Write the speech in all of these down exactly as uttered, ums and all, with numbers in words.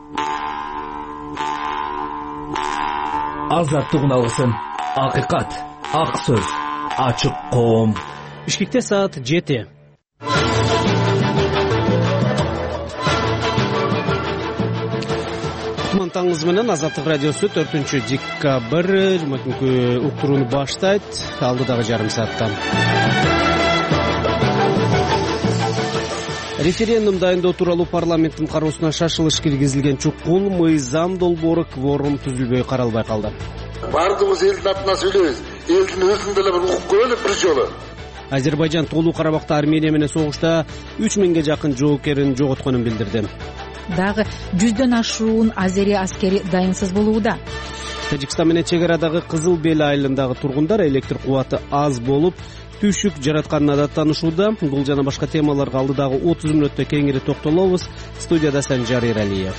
Азаттыгын алгысың. Акыйкат, ак сөз, ачык коом. Бишкекте саат жети. Таңыңыз менен Азаттык радиосу төртүнчү декабрь жумакүнкү уктурууну баштайт. Алдыдагы жарым саатта референдум дайындоо тууралуу парламенттин кароосуна шашылыш киргизилген чукул мыйзам долбоору кворум түзүлбөй каралбай калды. Бардыгыбыз элдин атынан сүйлөйбүз. Элдин өзүн деле бир укук көрөлү бир жолу. Азербайжан Тоолуу Карабакта Армения менен согушта үч миңге жакын жоокерин жоготконун билдирди. Дагы жүздөн ашуун азери аскери дайынсыз болууда. Тажикстан менен чек арадагы Кызыл Бел айылындагы тургундар электр кубаты аз болуп, түшүк жаратканына даттанышууда. Бул жана башка темаларга алдыдагы отуз мүнөттө кеңири токтолобуз. Студияда Санжар Эралиев.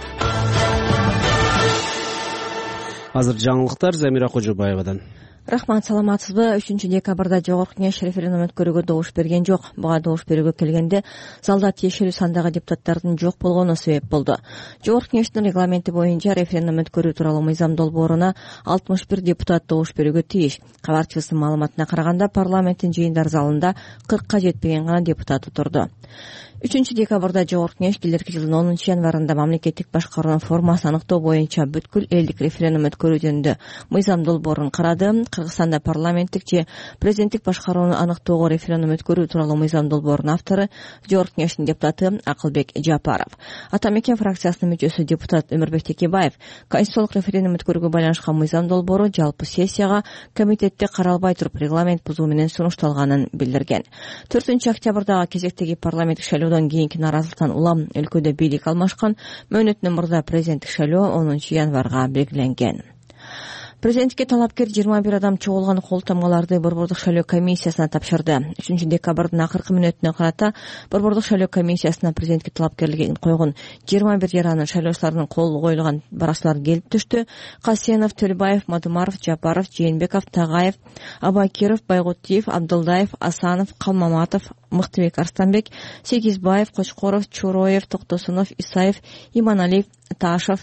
Азыр жаңылыктар Замира Кожобаевадан. Рахмат, саламатсызбы? үчүнчү декабрда жогорку кеңеш референдум өткөрүүгө добуш берген жок. Буга добуш берүүгө келгенде залда тиешелүү сандагы депутаттардын жок болгону себеп болду. Жогорку кеңештин регламенти боюнча референдум өткөрүү тууралуу мыйзам долбооруна алтымыш бир депутат добуш берүүгө тийиш. Кабарчыбыздын маалыматына караганда парламенттин жыйындар залында кыркка жетпеген гана депутат отурду. үчүнчү декабрда жогорку кеңеш келерки жылдын онунчу январында мамлекеттик башкаруунун формасын аныктоо боюнча бүткүл элдик референдум өткөрүү жөнүндө мыйзам долбоорун карады. Кыргызстанда парламенттик же президенттик башкарууну аныктоого референдум өткөрүү тууралуу мыйзам долбоорунун автору жогорку кеңештин депутаты Акылбек Жапаров. Ата Мекен фракциясынын мүчөсү депутат Өмүрбек Текебаев конституциялык референдум өткөрүүгө байланышкан мыйзам долбоору жалпы сессияга комитетте каралбай туруп регламент бузуу менен сунушталганын билдирген. төртүнчү октябрдагы кезектеги парламенттик шайлоодон кийинки наразылыктан улам өлкөдө бийлик алмашкан. Мөөнөтүнөн мурда президенттик шайлоо онунчу январга белгиленген. Президентке талапкер жыйырма бир адам чогулган кол тамгаларды Борбордук шайлоо комиссиясына тапшырды. үчүнчү декабрдын акыркы мүнөтүнө карата Борбордук шайлоо комиссиясына президентке талапкерлигин койгон жыйырма бир жаранын шайлоочулардын колу коюлган баракчалар келип түштү. Касенов, Төлбаев, Мадумаров, Жапаров, Жээнбеков, Тагаев, Абакиров, Байгутиев, Абдылдаев, Асанов, Калмаматов, Мыктыбек Арстанбек, Сегизбаев, Кочкоров, Чуроев, Токтосунов, Исаев, Иманалиев, Ташев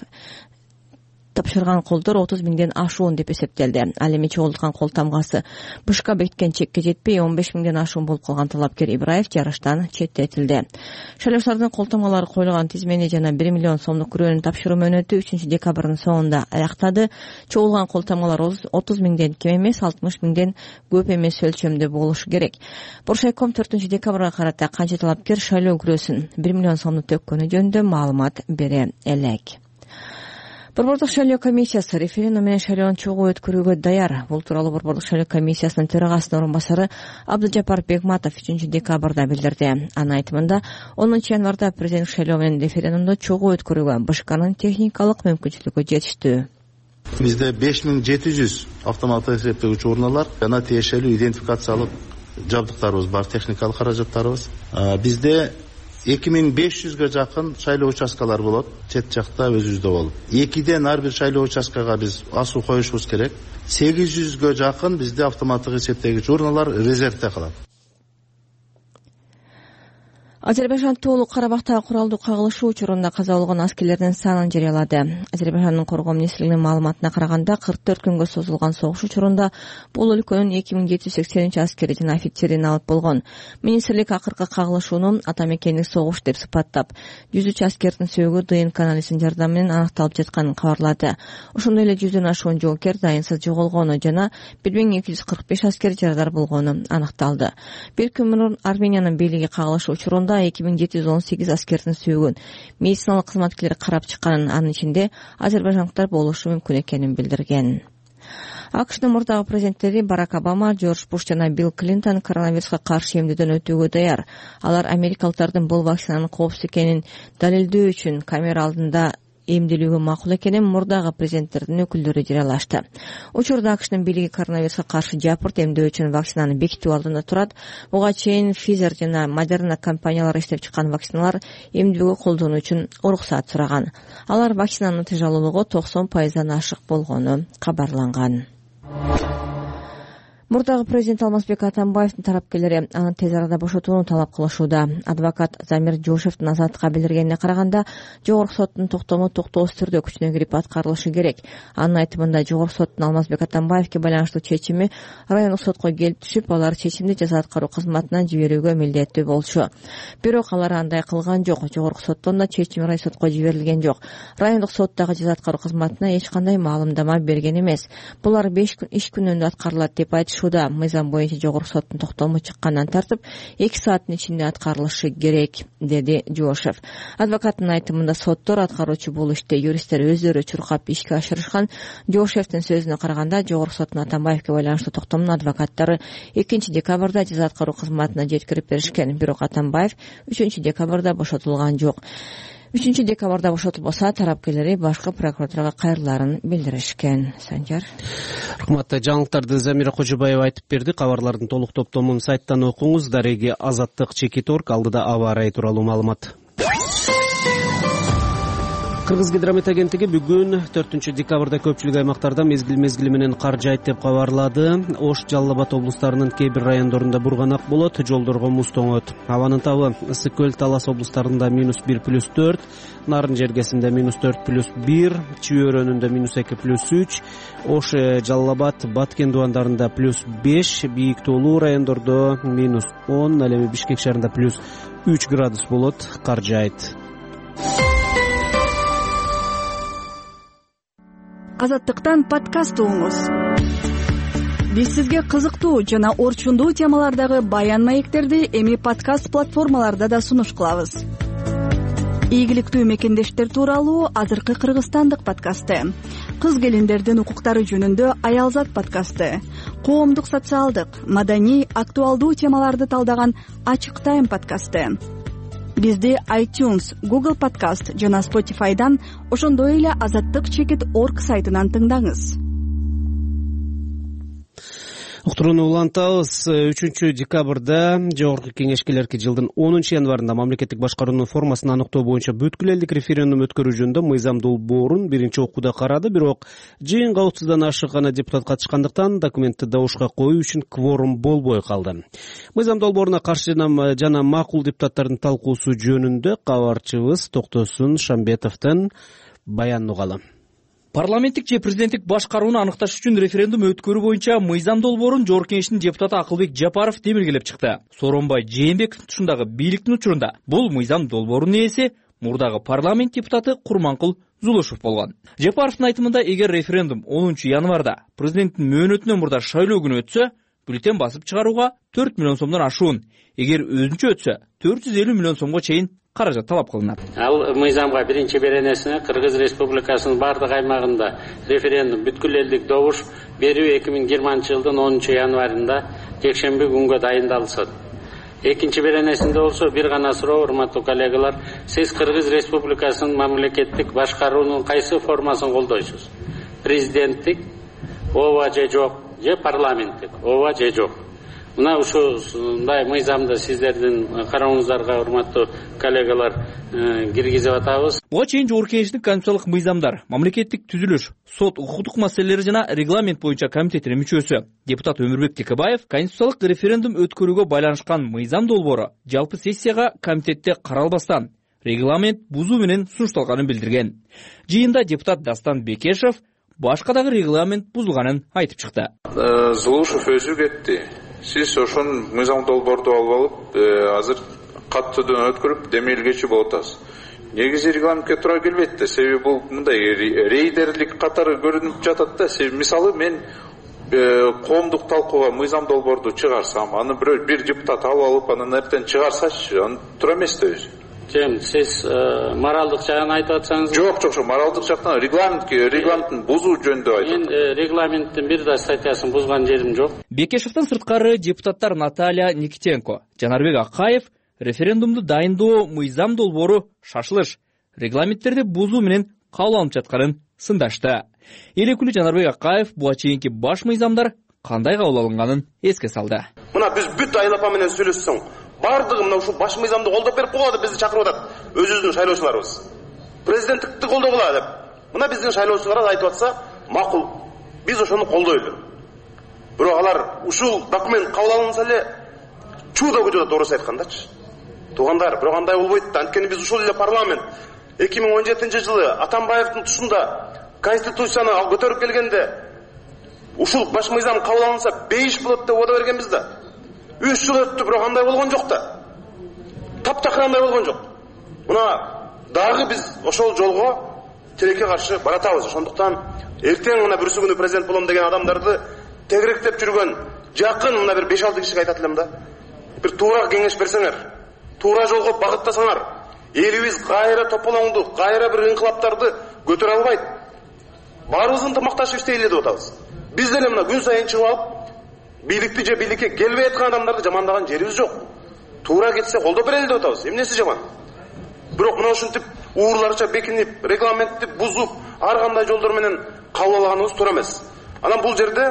тапшырган колдор отуз миңден ашуун деп эсептелди. Ал эми чогулткан кол тамгасы бышка бекиткен чекке жетпей он беш миңден ашуун болуп калган талапкер Ибраев жарыштан четтетилди. Шайлоочулардын кол тамгалары коюлган тизмени жана бир миллион сомдук күрөөнү тапшыруу мөөнөтү үчүнчү декабрдын соңунда аяктады. Чогулган кол тамгалар отуз миңден кем эмес, алтымыш миңден көп эмес өлчөмдө болушу керек. Боршайком төртүнчү декабрга карата канча талапкер шайлоо күрөөсүн бир миллион сомду төккөнү жөнүндө маалымат бере элек. Борбордук шайлоо комиссиясы референдум менен шайлоону чогуу өткөрүүгө даяр. Бул тууралуу Борбордук шайлоо комиссиясынын төрагасынын орун басары Абдыжапар Бегматов үчүнчү декабрда билдирди. Анын айтымында онунчу январда президенттик шайлоо менен референдумду чогуу өткөрүүгө БШКнын техникалык мүмкүнчүлүгү жетиштүү. Бизде беш миң жети жүз автоматтык эсептегич урналар жана тиешелүү идентификациялык жабдыктарыбыз бар, техникалык каражаттарыбыз. Бизде эки миң беш жүзгө жакын шайлоо участкалар болот, чет жакта өзүбүздө болуп. экиден ар бир шайлоо участкага биз асуу коюшубуз керек. сегиз жүзгө жакын бизде автоматтык эсептегич урналар резервде калат. Азербайжан Тоолуу Карабактагы куралдуу кагылышуу учурунда каза болгон аскерлердин санын жарыялады. Азербайжандын коргоо министрлигинин маалыматына караганда кырк төрт күнгө созулган согуш учурунда бул өлкөнүн эки миң жети жүз сексенинчи аскери жана офицерин алып болгон. Министрлик акыркы кагылышууну ата мекендик согуш деп сыпаттап, жүз үч аскердин сөөгү ДНК анализинин жардамы менен аныкталып жатканын кабарлады. Ошондой эле жүздөн ашуун жоокер дайынсыз жоголгону жана бир миң эки жүз кырк беш аскер жарадар болгону аныкталды. Бир күн мурун Армениянын бийлиги кагылышуу учурунда эки миң жети жүз он сегиз аскердин сөөгүн медициналык кызматкерлер карап чыкканын, анын ичинде азербайжандыктар болушу мүмкүн экенин билдирген. АКШнын мурдагы президенттери Барак Обама, Джордж Буш жана Билл Клинтон коронавируска каршы эмдөөдөн өтүүгө даяр. Алар америкалыктардын бул вакцинанын коопсуз экенин далилдөө үчүн камера алдында эмделүүгө макул экенин мурдагы президенттердин өкүлдөрү жарыялашты. Учурда АКШнын бийлиги коронавируска каршы жапырт эмдөө үчүн вакцинаны бекитүү алдында турат. Буга чейин Pfizer жана Moderna компаниялары иштеп чыккан вакциналар эмдөөгө колдонуу үчүн уруксат сураган. Алар вакцинанын натыйжалуулугу токсон пайыздан ашык болгону кабарланган. Мурдагы президент Алмазбек Атамбаевдин тарапкерлери аны тез арада бошотууну талап кылышууда. Адвокат Замир Жошевдин азаттыкка билдиргенине караганда, жогорку соттун токтому токтоосуз түрдө күчүнө кирип аткарылышы керек. Анын айтымында, жогорку соттун Алмазбек Атамбаевге байланыштуу чечими райондук сотко келип түшүп, алар чечимди жаза аткаруу кызматына жиберүүгө милдеттүү болчу. Бирок алар андай кылган жок. Жогорку соттон да чечим рай сотко жиберилген жок. Райондук соттогу жаза аткаруу кызматына эч кандай маалымдама берген эмес. Булар беш күн иш күнүндө аткарылат деп айтышууда. Мыйзам боюнча жогорку соттун токтому чыккандан тартып эки сааттын ичинде аткарылышы керек, деди Жошев. Адвокаттын айтымында, соттор аткаруучу бул иште юристтер өздөрү чуркап ишке ашырышкан. Жошевдин сөзүнө караганда, жогорку соттун Атамбаевге байланыштуу токтомун адвокаттары экинчи декабрда жаза аткаруу кызматына жеткирип беришкен. Бирок Атамбаев үчүнчү декабрда бошотулган жок. үчүнчү декабрда бошотулбаса, тарапкерлери башкы прокуратурага кайрылаарын билдиришкен. Санжар. Рахмат. Жаңылыктарды Замира Кожобаева айтып берди. Кабарлардын толук топтомун сайттан окуңуз. Дареги Азаттык чекит точка орг алдыда аба ырайы тууралуу маалымат. Кыргызгидромет агенттиги бүгүн төртүнчү декабрда көпчүлүк аймактарда мезгил мезгили менен кар жаайт деп кабарлады. Ош, Жалал Абад облустарынын кээ бир райондорунда бурганак болот, жолдорго муз тоңот. Абанын табы Ысык көл, Талас облустарында минус бир плюс төрт, Нарын жергесинде минус төрт плюс бир, Чүй өрөөнүндө минус эки плюс үч, Ош, Жалал Абад, Баткен дубандарында плюс беш, бийик тоолуу райондордо минус он, ал эми Бишкек шаарында плюс үч градус болот, кар жаайт. Азаттыктан подкаст угуңуз. Биз сизге кызыктуу жана орчундуу темалардагы баян маектерди эми подкаст платформаларда да сунуш кылабыз. Ийгиликтүү мекендештер тууралуу азыркы кыргызстандык подкасты, кыз келиндердин укуктары жөнүндө Аялзат подкасты, коомдук, социалдык, маданий, актуалдуу темаларды талдаган Ачык Тайм подкасты. Бизди iTunes, Google Podcast жана Spotify'дан, ошондой эле азаттык чекит точка орг сайтынан тыңдаңыз. Уктурууну улантабыз. үчүнчү декабрда жогорку кеңешкелерки жылдын онунчу январында мамлекеттик башкаруунун формасын аныктоо боюнча бүткүл элдик референдум өткөрүү жөнүндө мыйзам долбоорун биринчи окууда карады. Бирок жыйынга отуздан ашык гана депутат катышкандыктан документти добушка коюу үчүн кворум болбой калды. Мыйзам долбооруна каршы жана макул депутаттардын талкуусу жөнүндө кабарчыбыз Токтосун Шамбетовдон баян угалы. Парламенттик же президенттик башкарууну аныкташ үчүн референдум өткөрүү боюнча мыйзам долбоорун Жогорку Кеңештин депутаты Акылбек Жапаров демилгелеп чыкты. Сооронбай Жээнбековдун тушундагы бийликтин учурунда бул мыйзам долбоорунун ээси мурдагы парламент депутаты Курманкул Зулушев болгон. Жапаровдун айтымында, эгер референдум онунчу январда президенттин мөөнөтүнөн мурда шайлоо күнү өтсө, бюллетень басып чыгарууга төрт миллион сомдон ашуун, эгер өзүнчө өтсө төрт жүз элүү миллион сомго чейин каражат талап кылынат. Ал мыйзамга биринчи беренесине Кыргыз Республикасынын бардык аймагында референдум бүткүл элдик добуш берүү эки миң жыйырманчы жылдын онунчу январында жекшемби күнгө дайындалсын. Экинчи беренесинде болсо бир гана суроо, урматтуу коллегалар, сиз Кыргыз Республикасынын мамлекеттик башкаруунун кайсы формасын колдойсуз? Президенттик, ооба же жок, же парламенттик, ооба же жок? Мына ушундай мыйзамды сиздердин карооңуздарга, урматтуу коллегалар, киргизип атабыз. Буга чейин Жогорку Кеңештин конституциялык мыйзамдар, мамлекеттик түзүлүш, сот, укуктук маселелери жана регламент боюнча комитетинин мүчөсү депутат Өмүрбек Текебаев конституциялык референдум өткөрүүгө байланышкан мыйзам долбоору жалпы сессияга комитетте каралбастан регламент бузуу менен сунушталганын билдирген. Жыйында депутат Дастан Бекешев башка дагы регламент бузулганын айтып чыкты. Зулушев өзү кетти. Сиз ошон мыйзам долбоорду алып алып, азыр каттуудан өткөрүп демилгечи болуп атасыз. Негизи регламентке туура келбейт да, себеби бул мындай рейдерлик катары көрүнүп жатат да. Себеби мисалы мен коомдук талкууга мыйзам долбоорду чыгарсам, аны бирөө бир депутат алып алып, анан эртең чыгарсачы, аны туура эмес да өзү. Жем, сиз моралдык жагын айтып атсаңыз. Жок, жок, жок, моралдык жактан регламентке, регламенттин бузуу жөнүндө айтып. Мен регламенттин бир да статьясын бузган жерим жок. Бекешевден сырткары депутаттар Наталья Никитенко, Жанарбек Акаев референдумду дайындоо мыйзам долбоору шашылыш, регламенттерди бузуу менен кабыл алынып жатканын сындашты. Эл өкүлү Жанарбек Акаев буга чейинки баш мыйзамдар кандай кабыл алынганын эске салды. Мына биз бүт айлапа менен сүйлөшсөң, бардыгы мына ушу баш мыйзамды колдоп берип коелу деп бизди чакырып атат. Өзүбүздүн шайлоочуларыбыз. Президенттикти колдогула деп. Мына биздин шайлоочулар айтып атса, макул. Биз ошону колдойлу. бирок алар ушул документ кабыл алынса эле чуудо көчөт, орус айткандачы. Туугандар, бирок андай болбойт да. Анткени биз ушул эле парламент эки миң он жетинчи жылы Атамбаевдин тушунда конституцияны көтөрүп келгенде ушул баш мыйзам кабыл алынса бейиш болот деп убада бергенбиз да. үч жыл өттү, бирок андай болгон жок да. Таптакыр андай болгон жок. Мына дагы биз ошол жолго тилекке каршы баратабыз. Ошондуктан эртең мына бүрсү күнү президент болом деген адамдарды тегеректеп жүргөн жакын мына бир беш алты кишиге айтат элем да. Бир туура кеңеш берсеңер, туура жолго багыттасаңар, элибиз кайра тополоңду, кайра бир инкылаптарды көтөрө албайт. Баарыбыз ынтымакташып иштейли деп атабыз. Биз деле мына күн сайын чыгып алып, бийликти же бийликке келбей аткан адамдарды жамандаган жерибиз жок. Туура кетсе колдоп берели деп атабыз. Эмнеси жаман? Бирок мына ушинтип уурларча бекинип, регламентти бузуп, ар кандай жолдор менен кабыл алганыбыз туура эмес. Анан бул жерде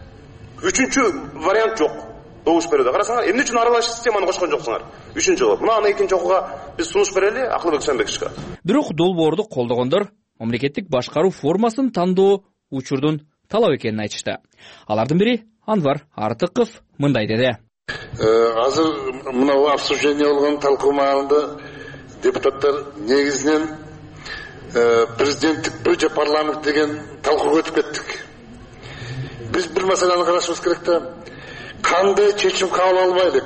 үчүнчү вариант жок. Добуш берүүдө карасаңар, эмне үчүн аралаш системаны кошкон жоксуңар? Үчүнчү жолу. Мына аны экинчи окууга биз сунуш берели, Акылбек Шамбековичке. Бирок долбоорду колдогондор мамлекеттик башкаруу формасын тандоо учурдун талап экенин айтышты. Алардын бири Анвар Артыков мындай деди. Азыр мына обсуждение болгон талкуу маалында депутаттар негизинен президенттик бир же парламент деген талкууга өтүп кеттик. Биз бир маселени карашыбыз керек да. Кандай чечим кабыл албайлык?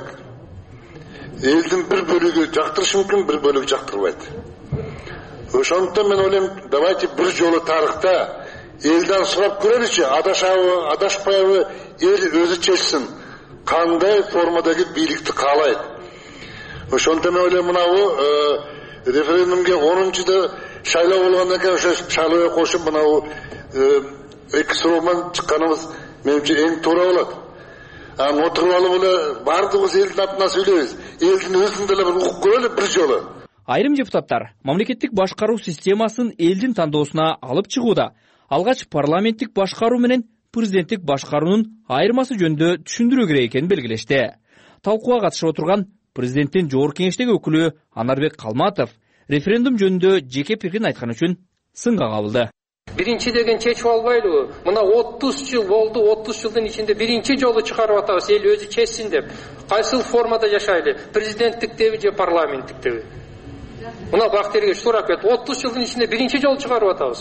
Элдин бир бөлүгү жактырышы мүмкүн, бир бөлүгү жактырбайт. Ошондуктан мен ойлойм, давайте бир жолу тарыхта элден сурап көрөлүчү, адашабы, адашпайбы, эл өзү чечсин. Кандай формадагы бийликти каалайт? Ошондуктан мен ойлойм, мынабу референдумге онунчуда шайлоо болгондон кийин ошо шайлоого кошуп мынабу эки суроодан чыкканыбыз менимче эң туура болот. Анан отуруп алып эле баардыгыбыз элдин атынан сүйлөйбүз. Элдин өзүн деле бир укук көрөлү бир жолу. Айрым депутаттар мамлекеттик башкаруу системасын элдин тандоосуна алып чыгууда алгач парламенттик башкаруу менен президенттик башкаруунун айырмасы жөнүндө түшүндүрүү керек экенин белгилешти. Талкууга катышып отурган президенттин жогорку кеңештеги өкүлү Анарбек Калматов референдум жөнүндө жеке пикирин айткан үчүн сынга кабылды. Биринчи деген чечип албайлыбы? Мына отуз жыл болду, отуз жылдын ичинде биринчи жолу чыгарып атабыз, эл өзү чечсин деп. Кайсыл формада жашайлы? Президенттиктеби же парламенттиктеби? Мына Бактиярге сурап кет, отуз жылдын ичинде биринчи жолу чыгарып атабыз.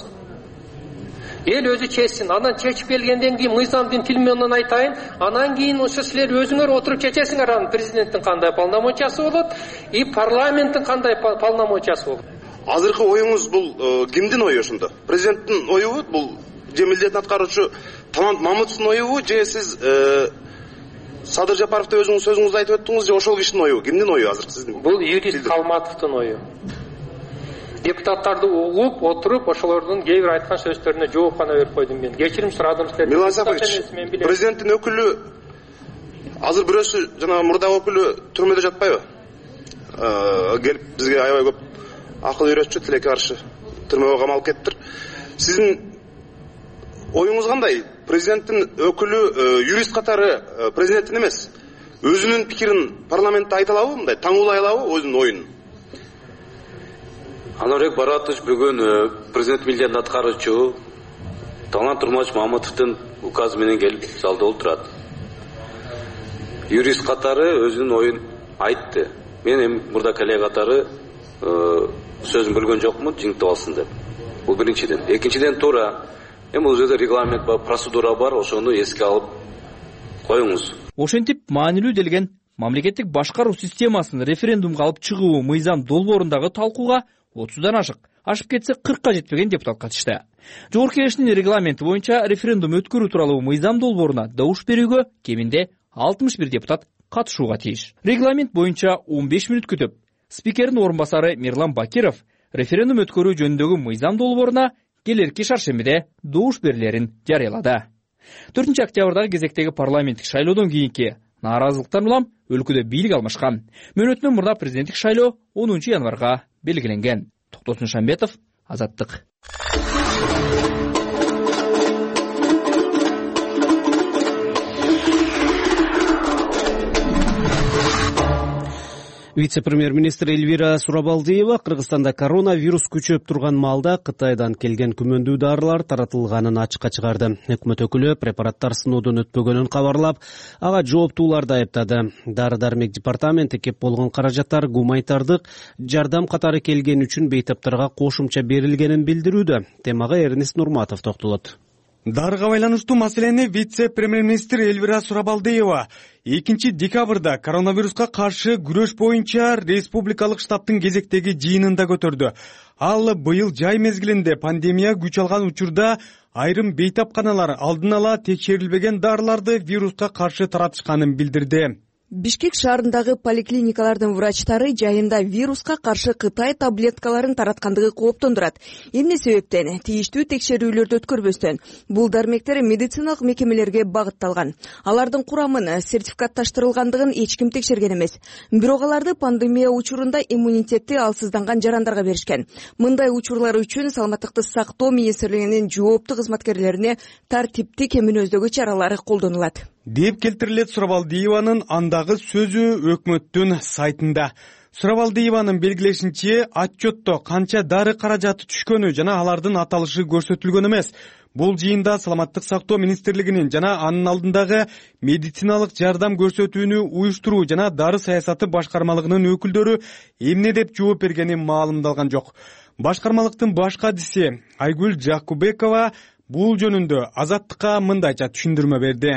Эл өзү чечсин, анан чечип келгенден кийин мыйзамдын тил менен айтайын, анан кийин ошо силер өзүңөр отуруп чечесиңер, анан президенттин кандай полномочиясы болот, и парламенттин кандай полномочиясы болот. Азыркы оюңуз бул кимдин ою ошондо? Президенттин оюбу, бул же милдетин аткаруучу Талант Мамытовдун оюбу, же сиз Садыр Жапаров деп өзүңүз сөзүңүздү айтып өттүңүз, же ошол кишинин оюбу? Кимдин ою азыр сиздин? Бул юрист Калматовдун ою. Депутаттарды угуп, отуруп, ошолордун кээ бир айткан сөздөрүнө жооп гана берип койдум мен. Кечирим сурадым силерден. Милан Сапарович, президенттин өкүлү азыр бирөөсү жана мурда өкүлү түрмөдө жатпайбы? Келип бизге аябай көп акыл үйрөтчү, тилекке каршы түрмөгө камалып кеттир. Сиздин оюңуз кандай? Президенттин өкүлү юрист катары президенттин эмес, өзүнүн пикирин парламентте айта алабы, мындай таңуулай алабы өзүнүн оюн? Анарбек Баратович бүгүн президент милдетин аткаруучу Талант Мамытовдун указы менен келип залда отурат. Юрист катары өзүнүн оюн айтты. Мен эми мурда коллега катары сөзүн бөлгөн жокмун, жиңиктеп алсын деп. Бул биринчиден. Экинчиден туура. Эми бул жерде регламент бар, процедура бар, ошону эске алып коюңуз. Ошентип маанилүү делген мамлекеттик башкаруу системасын референдумга алып чыгуу мыйзам долбоорундагы талкууга отуздан ашык, ашып кетсе кыркка жетпеген депутат катышты. Жогорку кеңештин регламенти боюнча референдум өткөрүү тууралуу мыйзам долбооруна добуш берүүгө кеминде алтымыш бир депутат катышууга тийиш. Регламент боюнча он беш мүнөт күтүп, спикердин орун басары Мирлан Бакиров референдум өткөрүү жөнүндөгү мыйзам долбооруна келерки шаршембиде добуш берилерин жарыялады. төртүнчү октябрдагы кезектеги парламенттик шайлоодон кийинки нааразылыктан улам өлкөдө бийлик алмашкан. Мөөнөтүнөн мурда президенттик шайлоо онунчу январга белгиленген. Токтосун Шамбетов, Азаттык. вице премьер министр Эльвира Сурабалдиева Кыргызстанда коронавирус күчөп турган маалда Кытайдан келген күмөндүү дарылар таратылганын ачыкка чыгарды. Өкмөт өкүлү препараттар сыноодон өтпөгөнүн кабарлап, ага жооптууларды айыптады. Дары-дармек департаменти кеп болгон каражаттар гуманитардык жардам катары келген үчүн бейтаптарга кошумча берилгенин билдирүүдө. Темага Эрнест Нурматов токтолот. Дарыга байланыштуу маселени вице премьер министр Эльвира Сурабалдиева экинчи декабрда коронавируска каршы күрөш боюнча республикалык штабтын кезектеги жыйынында көтөрдү. Ал быйыл жай мезгилинде пандемия күч алган учурда айрым бейтапканалар алдын ала текшерилбеген дарыларды вируска каршы таратышканын билдирди. Бишкек шаарындагы поликлиникалардын врачтары жайында вируска каршы Кытай таблеткаларын тараткандыгы кооптондурат. Эмне себептен тийиштүү текшерүүлөрдү өткөрбөстөн бул дармектер медициналык мекемелерге багытталган. Алардын курамын сертификатташтырылгандыгын эч ким текшерген эмес. Бирок аларды пандемия учурунда иммунитети алсызданган жарандарга беришкен. Мындай учурлар үчүн саламаттыкты сактоо министрлигинин жооптуу кызматкерлерине тартиптик мүнөздөгү чаралары колдонулат деп келтирилет Сурабалдиеванын андагы сөзү өкмөттүн сайтында. Сурабалдиеванын белгилешинче, отчетто канча дары каражаты түшкөнү жана алардын аталышы көрсөтүлгөн эмес. Бул жыйында саламаттык сактоо министрлигинин жана анын алдындагы медициналык жардам көрсөтүүнү уюштуруу жана дары саясаты башкармалыгынын өкүлдөрү эмне деп жооп бергени маалымдалган жок. Башкармалыктын баш кадиси Айгүл Жакубекова бул жөнүндө Азаттыкка мындайча түшүндүрмө берди.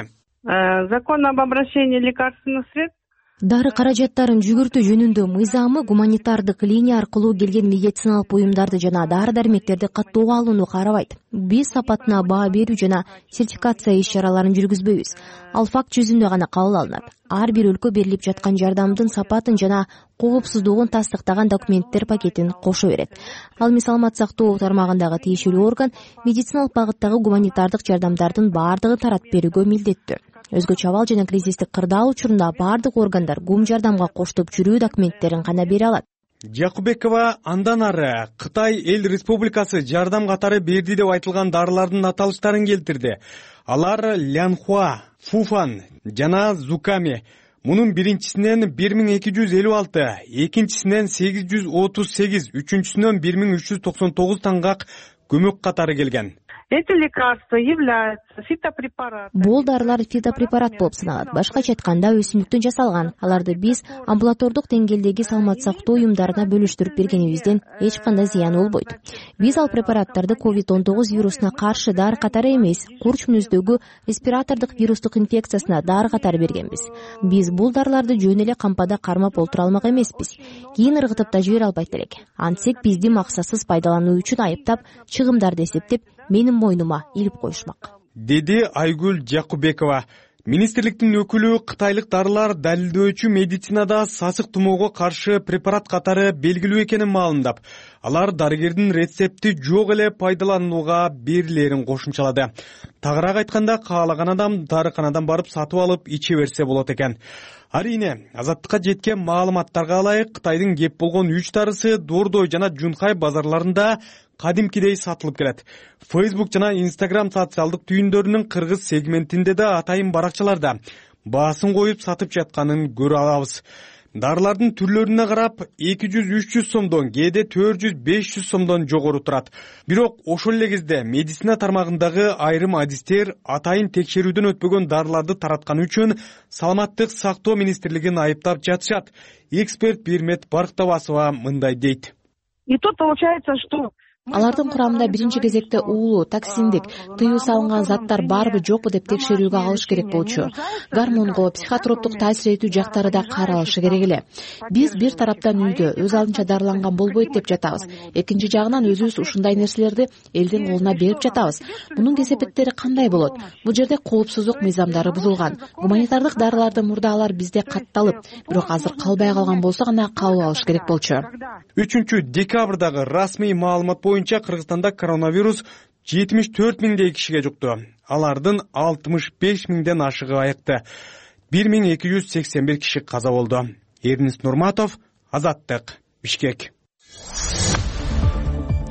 Закон об обращении лекарственных средств. Дары каражаттарын жүгүртүү жөнүндө мыйзамы гуманитардык линия аркылуу келген медициналык буюмдарды жана дары-дармектерди каттоого алууну карабайт. Биз сапатына баа берүү жана сертификация иш-чараларын жүргүзбөйбүз. Ал факт жүзүндө гана кабыл алынат. Ар бир өлкө берилип жаткан жардамдын сапатын жана коопсуздугун тастыктаган документтер пакетин кошо берет. Ал эми саламат сактоо тармагындагы тиешелүү орган медициналык багыттагы гуманитардык жардамдардын баардыгын таратып берүүгө милдеттүү. Өзгөчө абал жана кризистик кырдаал учурунда баардык органдар гум жардамга коштоп жүрүү документтерин гана бере алат. Жакубекова андан ары Кытай эл республикасы жардам катары берди деп айтылган дарылардын аталыштарын келтирди. Алар Лянхуа, Фуфан жана Зуками. Мунун биринчисинен бир миң эки жүз элүү алты, экинчисинен сегиз жүз отуз сегиз, үчүнчүсүнөн бир миң үч жүз токсон тогуз таңгак көмөк катары келген. Эти лекарства являются фитопрепаратами. Бул дарылар фитопрепарат болуп саналат. Башкача айтканда өсүмдүктөн жасалган. Аларды биз амбулатордук деңгээлдеги саламат сактоо уюмдарына бөлүштүрүп бергенибизден эч кандай зыян болбойт. Биз ал препараттарды ковид он тогуз вирусуна каршы дары катары эмес, курч мүнөздөгү респиратордук вирустук инфекциясына дары катары бергенбиз. Биз бул дарыларды жөн эле кампада кармап олтура алмак эмеспиз. Кийин ыргытып да жибере албайт элек. Антсек бизди максатсыз пайдалануу үчүн айыптап, чыгымдарды эсептеп менин мойнума илип коюшмак, деди Айгүл Жакубекова. Министрликтин өкүлү кытайлык дарылар далилдөөчү медицинада сасык тумоого каршы препарат катары белгилүү экенин маалымдап, алар дарыгердин рецепти жок эле пайдаланууга берилерин кошумчалады. Тагыраак айтканда, каалаган адам дарыканадан барып сатып алып иче берсе болот экен. Арине, Азаттыкка жеткен маалыматтарга ылайык Кытайдын кеп болгон үч дарысы Дордой жана Жунхай базарларында кадимкидей сатылып келет. Facebook жана Instagram социалдык түйүндөрүнүн кыргыз сегментинде да атайын баракчаларда баасын коюп сатып жатканын көрө алабыз. Дарылардын түрлөрүнө карап эки жүз үч жүз сомдон, кээде төрт жүз беш жүз сомдон жогору турат. Бирок ошол эле кезде медицина тармагындагы айрым адистер атайын текшерүүдөн өтпөгөн дарыларды таратканы үчүн саламаттык сактоо министрлигин айыптап жатышат. Эксперт Бирмет Барктабасова мындай дейт. И тут получается, что Алардын курамында биринчи кезекте уулуу, токсиндик, тыюу салынган заттар барбы жокпу деп текшерүүгө алыш керек болчу. Гормонго, психотроптук таасир этүү жактары да каралышы керек эле. Биз бир тараптан үйдө өз алдынча дарыланган болбойт деп жатабыз. Экинчи жагынан өзүбүз ушундай нерселерди элдин колуна берип жатабыз. Мунун кесепеттери кандай болот? Бул жерде коопсуздук мыйзамдары бузулган. Гуманитардык дарыларды мурда алар бизде катталып, бирок азыр калбай калган болсо гана кабыл алыш керек болчу. үчүнчү декабрдагы расмий маалымат боюнча Кыргызстанда коронавирус жетимиш төрт миңдей кишиге жукту. Алардын алтымыш беш миңден ашыгы айыкты. бир миң эки жүз сексен бир киши каза болду. Эрнест Нурматов, Азаттык, Бишкек.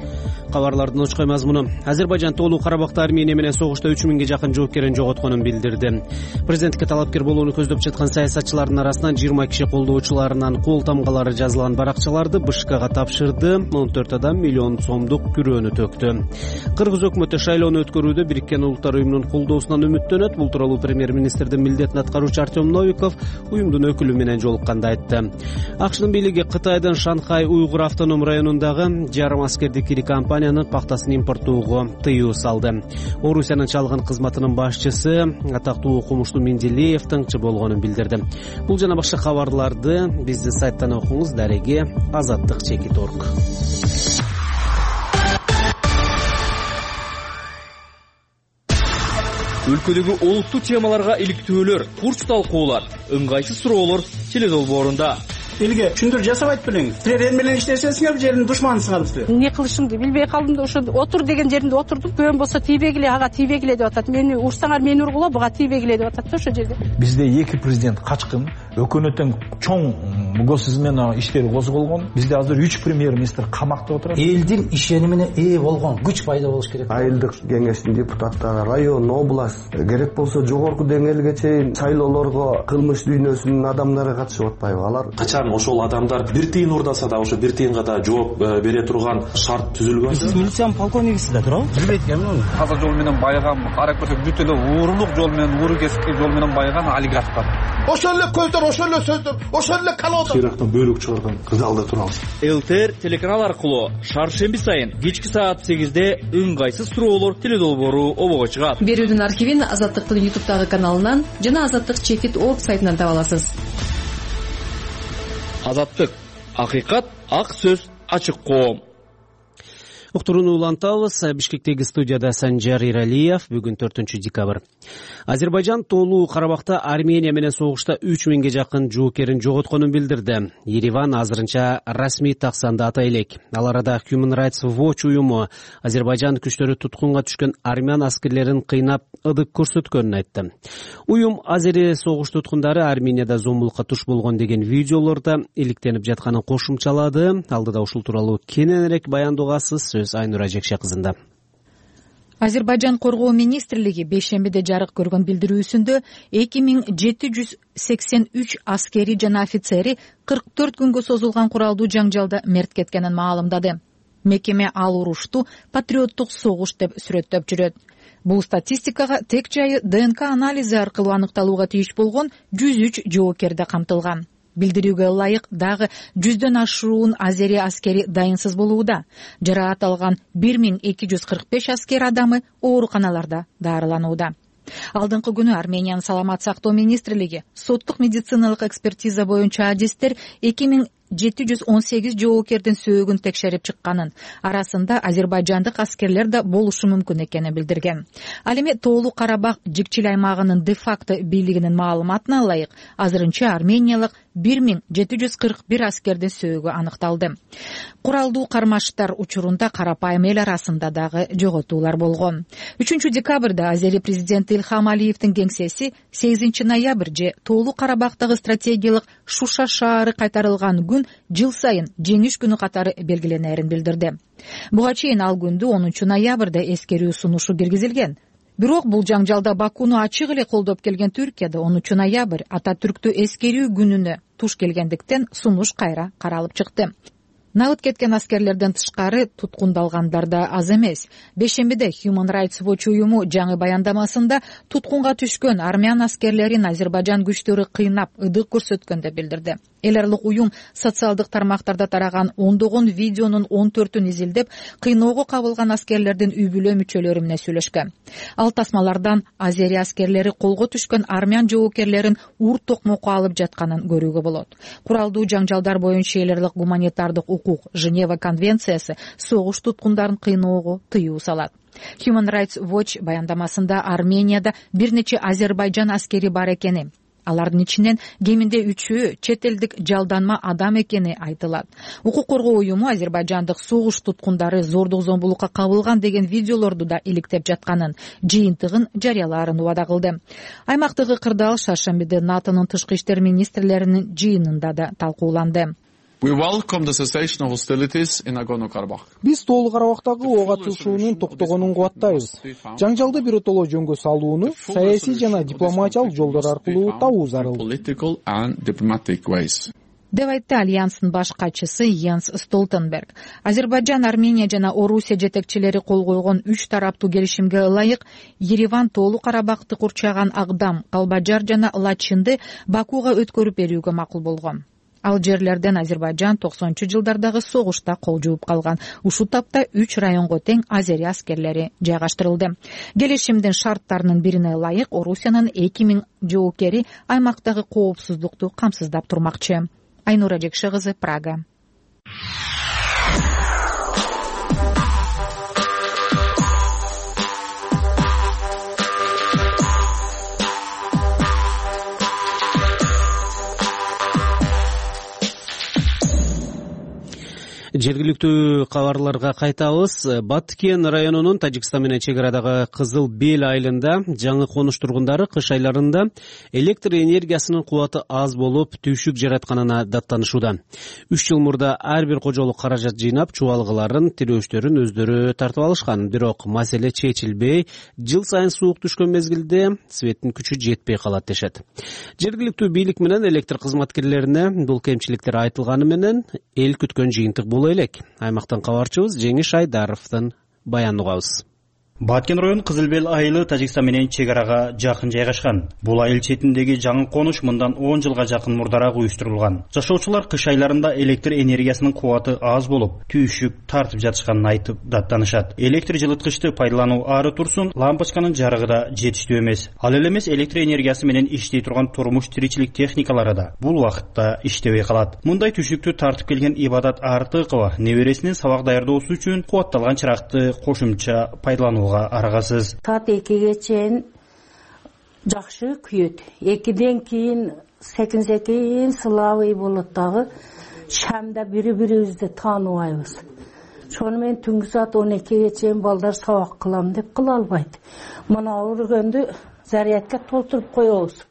кабарлардын очкой мазмуну. Азербайжан Тоолуу Карабакта Армения менен согушта үч миңге жакын жоопкерин жоготконун билдирди. Президенттикке талапкер болууну көздөп жаткан саясатчылардын арасынан жыйырма киши колдоочуларынан кол тамгалары жазылган баракчаларды БШКга тапшырды. он төрт адам миллион сомдук күрөөнү төктү. Кыргыз өкмөтү шайлоону өткөрүүдө Бириккен Улуттар уюмунун колдоосунан үмүттөнөт. Бул тууралуу премьер-министрдин милдетин аткаруучу Артем Новиков уюмдун өкүлү менен жолукканда айтты. АКШнын бийлиги Кытайдын Шанхай Уйгур автоном районундагы жарым аскердик ири компаниянын пахтасын импорттоого тыюу салды. Орусиянын чалгын кызматынын башчысы атактуу окумуштуу Менделеев тыңчы болгонун билдирди. Бул жана башка кабарларды биздин сайттан окуңуз. Дареги азаттык чекит точка орг. Өлкөдөгү олуттуу темаларга иликтөөлөр, курс талкуулар, ыңгайсыз суроолор теледолбоорунда. Элге түшүндүрүү жасабайт белеңиз. Силер менен иштесеңиздер жердин душманысыңар силер. Эмне кылышымды билбей калдым да ошо отур деген жеринде отурдум. Көөм болсо тийбегиле, ага тийбегиле деп атат. Мени урсаңар мени ургула, буга тийбегиле деп атат да ошо жерде. Бизде эки президент качкын, өкмөттүн чоң госизм менен иштери козголгон. Бизде азыр үч премьер-министр камакта отурат. Элдин ишенимине ээ болгон күч пайда болуш керек. Айылдык кеңештин депутаттары, район, область, керек болсо жогорку деңгээлге чейин шайлоолорго кылмыш дүйнөсүнүн адамдары катышып атпайбы? Алар качан ошол адамдар бир тыйын урдаса да ошо бир тыйынга да жооп бере турган шарт түзүлгөн. Сиз милициянын полковнигисиз да туурабы? Билбейт экенмин. Таза жол менен байган, карап көрсөк бүт эле уурулук жол менен, ууру кесипки жол менен байган олигархтар. Ошол эле көздөр, ошол эле сөздөр, ошол эле калоодо. Ирактан бөлүк чыгарган кырдаалда турабыз. ЛТР телеканал аркылуу шаршемби сайын кечки саат сегизде ыңгайсыз суроолор теледолбоору обого чыгат. Берүүдүн архивин Азаттыктын ютубтагы каналынан жана азаттык чекит точка орг сайтынан таба аласыз. Азаттык, акыйкат, ак сөз, ачык коом. Уктурууну улантабыз. Бишкектеги студияда Санжар Иралиев. Бүгүн төртүнчү декабрь. Азербайжан Тоолуу Карабакта Армения менен согушта үч миңге жакын жоокерин жоготконун билдирди. Ереван азырынча расмий таксанды ата элек. Ал арада Human Rights Watch уюму Азербайжан күчтөрү туткунга түшкөн армян аскерлерин кыйнап ыдык көрсөткөнүн айтты. Уюм азери согуш туткундары Арменияда зомбулукка туш болгон деген видеолордо иликтенип жатканын кошумчалады. Алдыда ушул тууралуу кененирээк баяндоогасыз сөз Айнура Жекше кызында. Азербайжан коргоо министрлиги бейшембиде жарык көргөн билдирүүсүндө эки миң жети жүз сексен үч аскери жана офицери кырк төрт күнгө созулган куралдуу жаңжалда мерт кеткенин маалымдады. Мекеме ал урушту патриоттук согуш деп сүрөттөп жүрөт. Бул статистикага тек жайы ДНК анализи аркылуу аныкталууга тийиш болгон жүз үч жоокерде камтылган. Билдирүүгө ылайык дагы жүздөн ашуун азери аскери дайынсыз болууда. Жараат алган бир миң эки жүз кырк беш аскер адамы ооруканаларда дарыланууда. Алдыңкы күнү Армениянын саламат сактоо министрлиги соттук медициналык экспертиза боюнча адистер эки миң жети жүз он сегиз жоокердин сөөгүн текшерип чыкканын, арасында азербайжандык аскерлер да болушу мүмкүн экенин билдирген. Ал эми Тоолуу Карабак жикчил аймагынын де-факто бийлигинин маалыматына ылайык азырынча армениялык бир миң жети жүз кырк бир аскердин сөөгү аныкталды. Куралдуу кармаштар учурунда карапайым эл арасында дагы жоготуулар болгон. үчүнчү декабрда азери президенти Илхам Алиевдин кеңсеси сегизинчи ноябрь же Тоолуу Карабактагы стратегиялык Шуша шаары кайтарылган күн жыл сайын жеңиш күнү катары белгиленерин билдирди. Буга чейин ал күндү онунчу ноябрда эскерүү сунушу киргизилген. Бирок бул жаңжалда Бакуну ачык эле колдоп келген Түркияда онунчу ноябрь Ататүрктү эскерүү күнүнө туш келгендиктен сунуш кайра каралып чыкты. Нагыт кеткен аскерлерден тышкары туткундалгандар да аз эмес. Бейшембиде Human Rights Watch уюму жаңы баяндамасында туткунга түшкөн армян аскерлерин Азербайжан күчтөрү кыйнап ыдык көрсөткөн деп билдирди. Эл аралык уюм социалдык тармактарда тараган ондогон видеонун он төртүн изилдеп, кыйноого кабылган аскерлердин үй бүлө мүчөлөрү менен сүйлөшкөн. Ал тасмалардан азери аскерлери колго түшкөн армян жоокерлерин ур токмокко алып жатканын көрүүгө болот. Куралдуу жаңжалдар боюнча эл аралык гуманитардык укук Женева конвенциясы согуш туткундарын кыйноого тыюу салат. Human Rights Watch баяндамасында Арменияда бир нече Азербайжан аскери бар экени, алардын ичинен кеминде үчөө чет элдик жалданма адам экени айтылат. Укук коргоо уюму Азербайжандык согуш туткундары зордук зомбулукка кабылган деген видеолорду да иликтеп жатканын, жыйынтыгын жарыялаарын убада кылды. Аймактагы кырдаал шаршембиде НАТОнун тышкы иштер министрлеринин жыйынында да талкууланды. We welcome the cessation of hostilities in Nagorno-Karabakh. Биз Тоолуу Карабактагы ок атышуунун токтогонун кубаттайбыз. Жаңжалды биротоло жөнгө салууну саясий жана дипломатиялык жолдор аркылуу табуу зарыл. Political and diplomatic ways. деп айтты альянстын баш катчысы Йенс Столтенберг. Азербайжан, Армения жана Орусия жетекчилери кол койгон үч тараптуу келишимге ылайык Ереван Тоолуу Карабакты курчаган Агдам, Калбажар жана Лачинди Бакуга өткөрүп берүүгө макул болгон. Ал жерлерден Азербайжан токсонунчу жылдардагы согушта кол жууп калган. Ушул тапта үч районго тең азери аскерлери жайгаштырылды. Келишимдин шарттарынын бирине ылайык Орусиянын эки миң жоокери аймактагы коопсуздукту камсыздап турмакчы. Айнура Жекши кызы, Прага. Жергиликтүү кабарларга кайтабыз. Баткен районунун Тажикстан менен чек арадагы Кызыл Бел айылында жаңы конуш тургундары кыш айларында электр энергиясынын кубаты аз болуп, түйшүк жаратканына даттанышууда. үч жыл мурда ар бир кожолук каражат жыйнап, чубалгыларын, тирөөчтөрүн өздөрү тартып алышкан. Бирок маселе чечилбей, жыл сайын суук түшкөн мезгилде светтин күчү жетпей калат дешет. Жергиликтүү бийлик менен электр кызматкерлерине бул кемчиликтер айтылганы менен эл күткөн жыйынтык боло элек. Аймактан кабарчыбыз Жеңиш Айдаровдун баянын угабыз. Баткен район Кызыл Бел айылы Тажикстан менен чек арага жакын жайгашкан. Бул айыл четиндеги жаңы конуш мындан он жылга жакын мурдараак уюштурулган. Жашоочулар кыш айларында электр энергиясынын кубаты аз болуп, түйшүк тартып жатышканын айтып даттанышат. Электр жылыткычты пайдалануу ары турсун, лампочканын жарыгы да жетиштүү эмес. Ал эле эмес электр энергиясы менен иштей турган турмуш тиричилик техникалары да бул убакытта иштебей калат. Мындай түйшүктү тартып келген Ибадат Артыкова небересинин сабак даярдоосу үчүн кубатталган чыракты кошумча пайдалануу аргасыз. Саат экиге чейин жакшы күйөт. экиден кийин секин секин славый болот дагы. Шамда бири-бирибизди тааныбайбыз. Шону мен түнкү саат он экиге чейин балдар сабак кылам деп кыла албайт. Мына өргөндү зарядка толтуруп коебуз.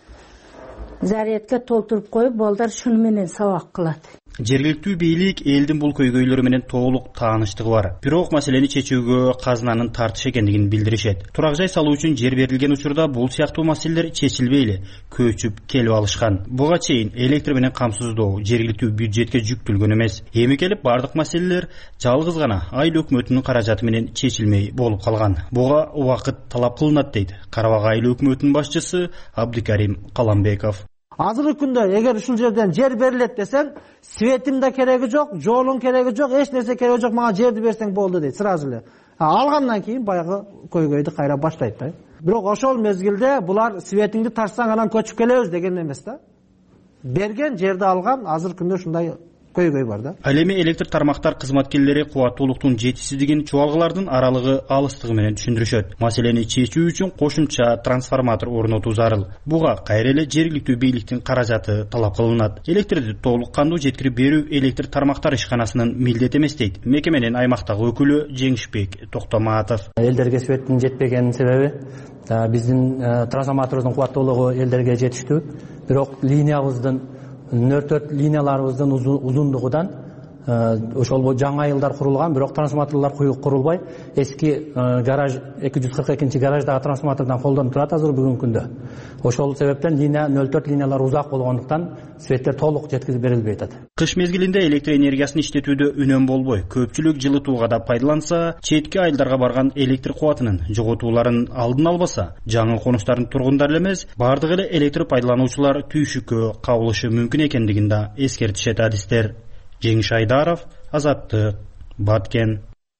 Зарядка толтуруп коюп, балдар шуну менен сабак кылат. Жергиликтүү бийлик элдин бул көйгөйлөрү менен толук тааныштыгы бар. Бирок маселени чечүүгө казынанын тартыш экендигин билдиришет. Турак жай салуу үчүн жер берилген учурда бул сыяктуу маселелер чечилбей эле көчүп келип алышкан. Буга чейин электр менен камсыздоо жергиликтүү бюджетке жүктөлгөн эмес. Эми келип бардык маселелер жалгыз гана айыл өкмөтүнүн каражаты менен чечилмей болуп калган. Буга убакыт талап кылынат дейт Карабак айыл өкмөтүнүн башчысы Абдыкарим Каламбеков. Азыркы күндө эгер ушул жерден жер берилет десең, светим да кереги жок, жолун кереги жок, эч нерсе кереги жок, мага жерди берсең болду дейт сразу эле. Алгандан кийин баягы көйгөйдү кайра баштайт да. Бирок ошол мезгилде булар светиңди тартсаң анан көчүп келебиз деген эмес да. Берген жерди алган, азыркы күндө ушундай көйгөй бар да. Ал эми электр тармактар кызматкерлери кубаттуулуктун жетишсиздигин чубалгылардын аралыгы алыстыгы менен түшүндүрүшөт. Маселени чечүү үчүн кошумча трансформатор орнотуу зарыл. Буга кайра эле жергиликтүү бийликтин каражаты талап кылынат. Электрди толук кандуу жеткирип берүү электр тармактар ишканасынын милдети эмес дейт мекеменин аймактагы өкүлү Жеңишбек Токтоматов. Элдерге светтин жетпегенин себеби биздин трансформатордун кубаттуулугу элдерге жетиштүү. Бирок линиябыздын нөл төрт линияларыбыздын узундугудан ошол жаңа айылдар курулган, бирок трансформаторлор курулбай, эски гараж эки жүз кырк экинчи гараждагы трансформатордон колдонуп турат азыр бүгүнкү күндө. Ошол себептен линия нөл төрт линиялар узак болгондуктан светтер толук жеткизип берилбей атат. Кыш мезгилинде электр энергиясын иштетүүдө үнөм болбой, көпчүлүк жылытууга да пайдаланса, четки айылдарга барган электр кубатынын жоготууларын алдын албаса, жаңы конуштардын тургундары эмес, бардыгы эле электр пайдалануучулар түйшүккө кабылышы мүмкүн экендигин да эскертишет адистер. Жеңиш Айдаров, Азаттык, Баткен.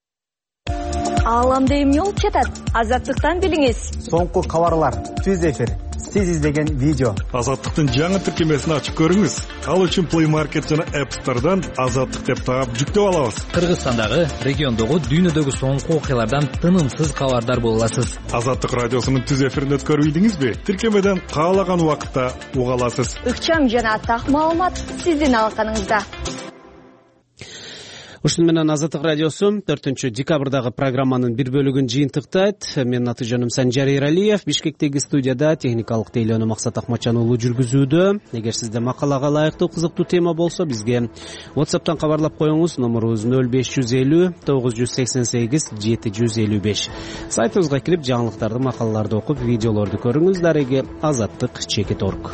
Ааламда эмне болуп жатат? Азаттыктан билиңиз. Соңку кабарлар, түз эфир, сиз издеген видео. Азаттыктын жаңы тиркемесин ачып көрүңүз. Ал үчүн Play Market жана App Store'дан Азаттык деп таап жүктөп алабыз. Кыргызстандагы, региондогу, дүйнөдөгү соңку окуялардан тынымсыз кабардар боло аласыз. Азаттык радиосунун түз эфирин өткөрүп ийдиңизби? Тиркемеден каалаган убакытта уга аласыз. Ыкчам жана так маалымат сиздин алаканыңызда. Ушун менен Азаттык радиосу төртүнчү декабрдагы программанын бир бөлүгүн жыйынтыктайт. Менин аты жөнүм Санжар Эралиев. Бишкектеги студияда техникалык тейлөөнү Максат Акматжан уулу жүргүзүүдө. Эгер сизде макалага ылайыктуу кызыктуу тема болсо, бизге WhatsApp'тан кабарлап коюңуз. Номерубуз нөл беш жүз элүү тогуз жүз сексен сегиз жети жүз элүү беш. Сайтыбызга кирип, жаңылыктарды, макалаларды окуп, видеолорду көрүңүз. Дареги азаттык чекит точка орг.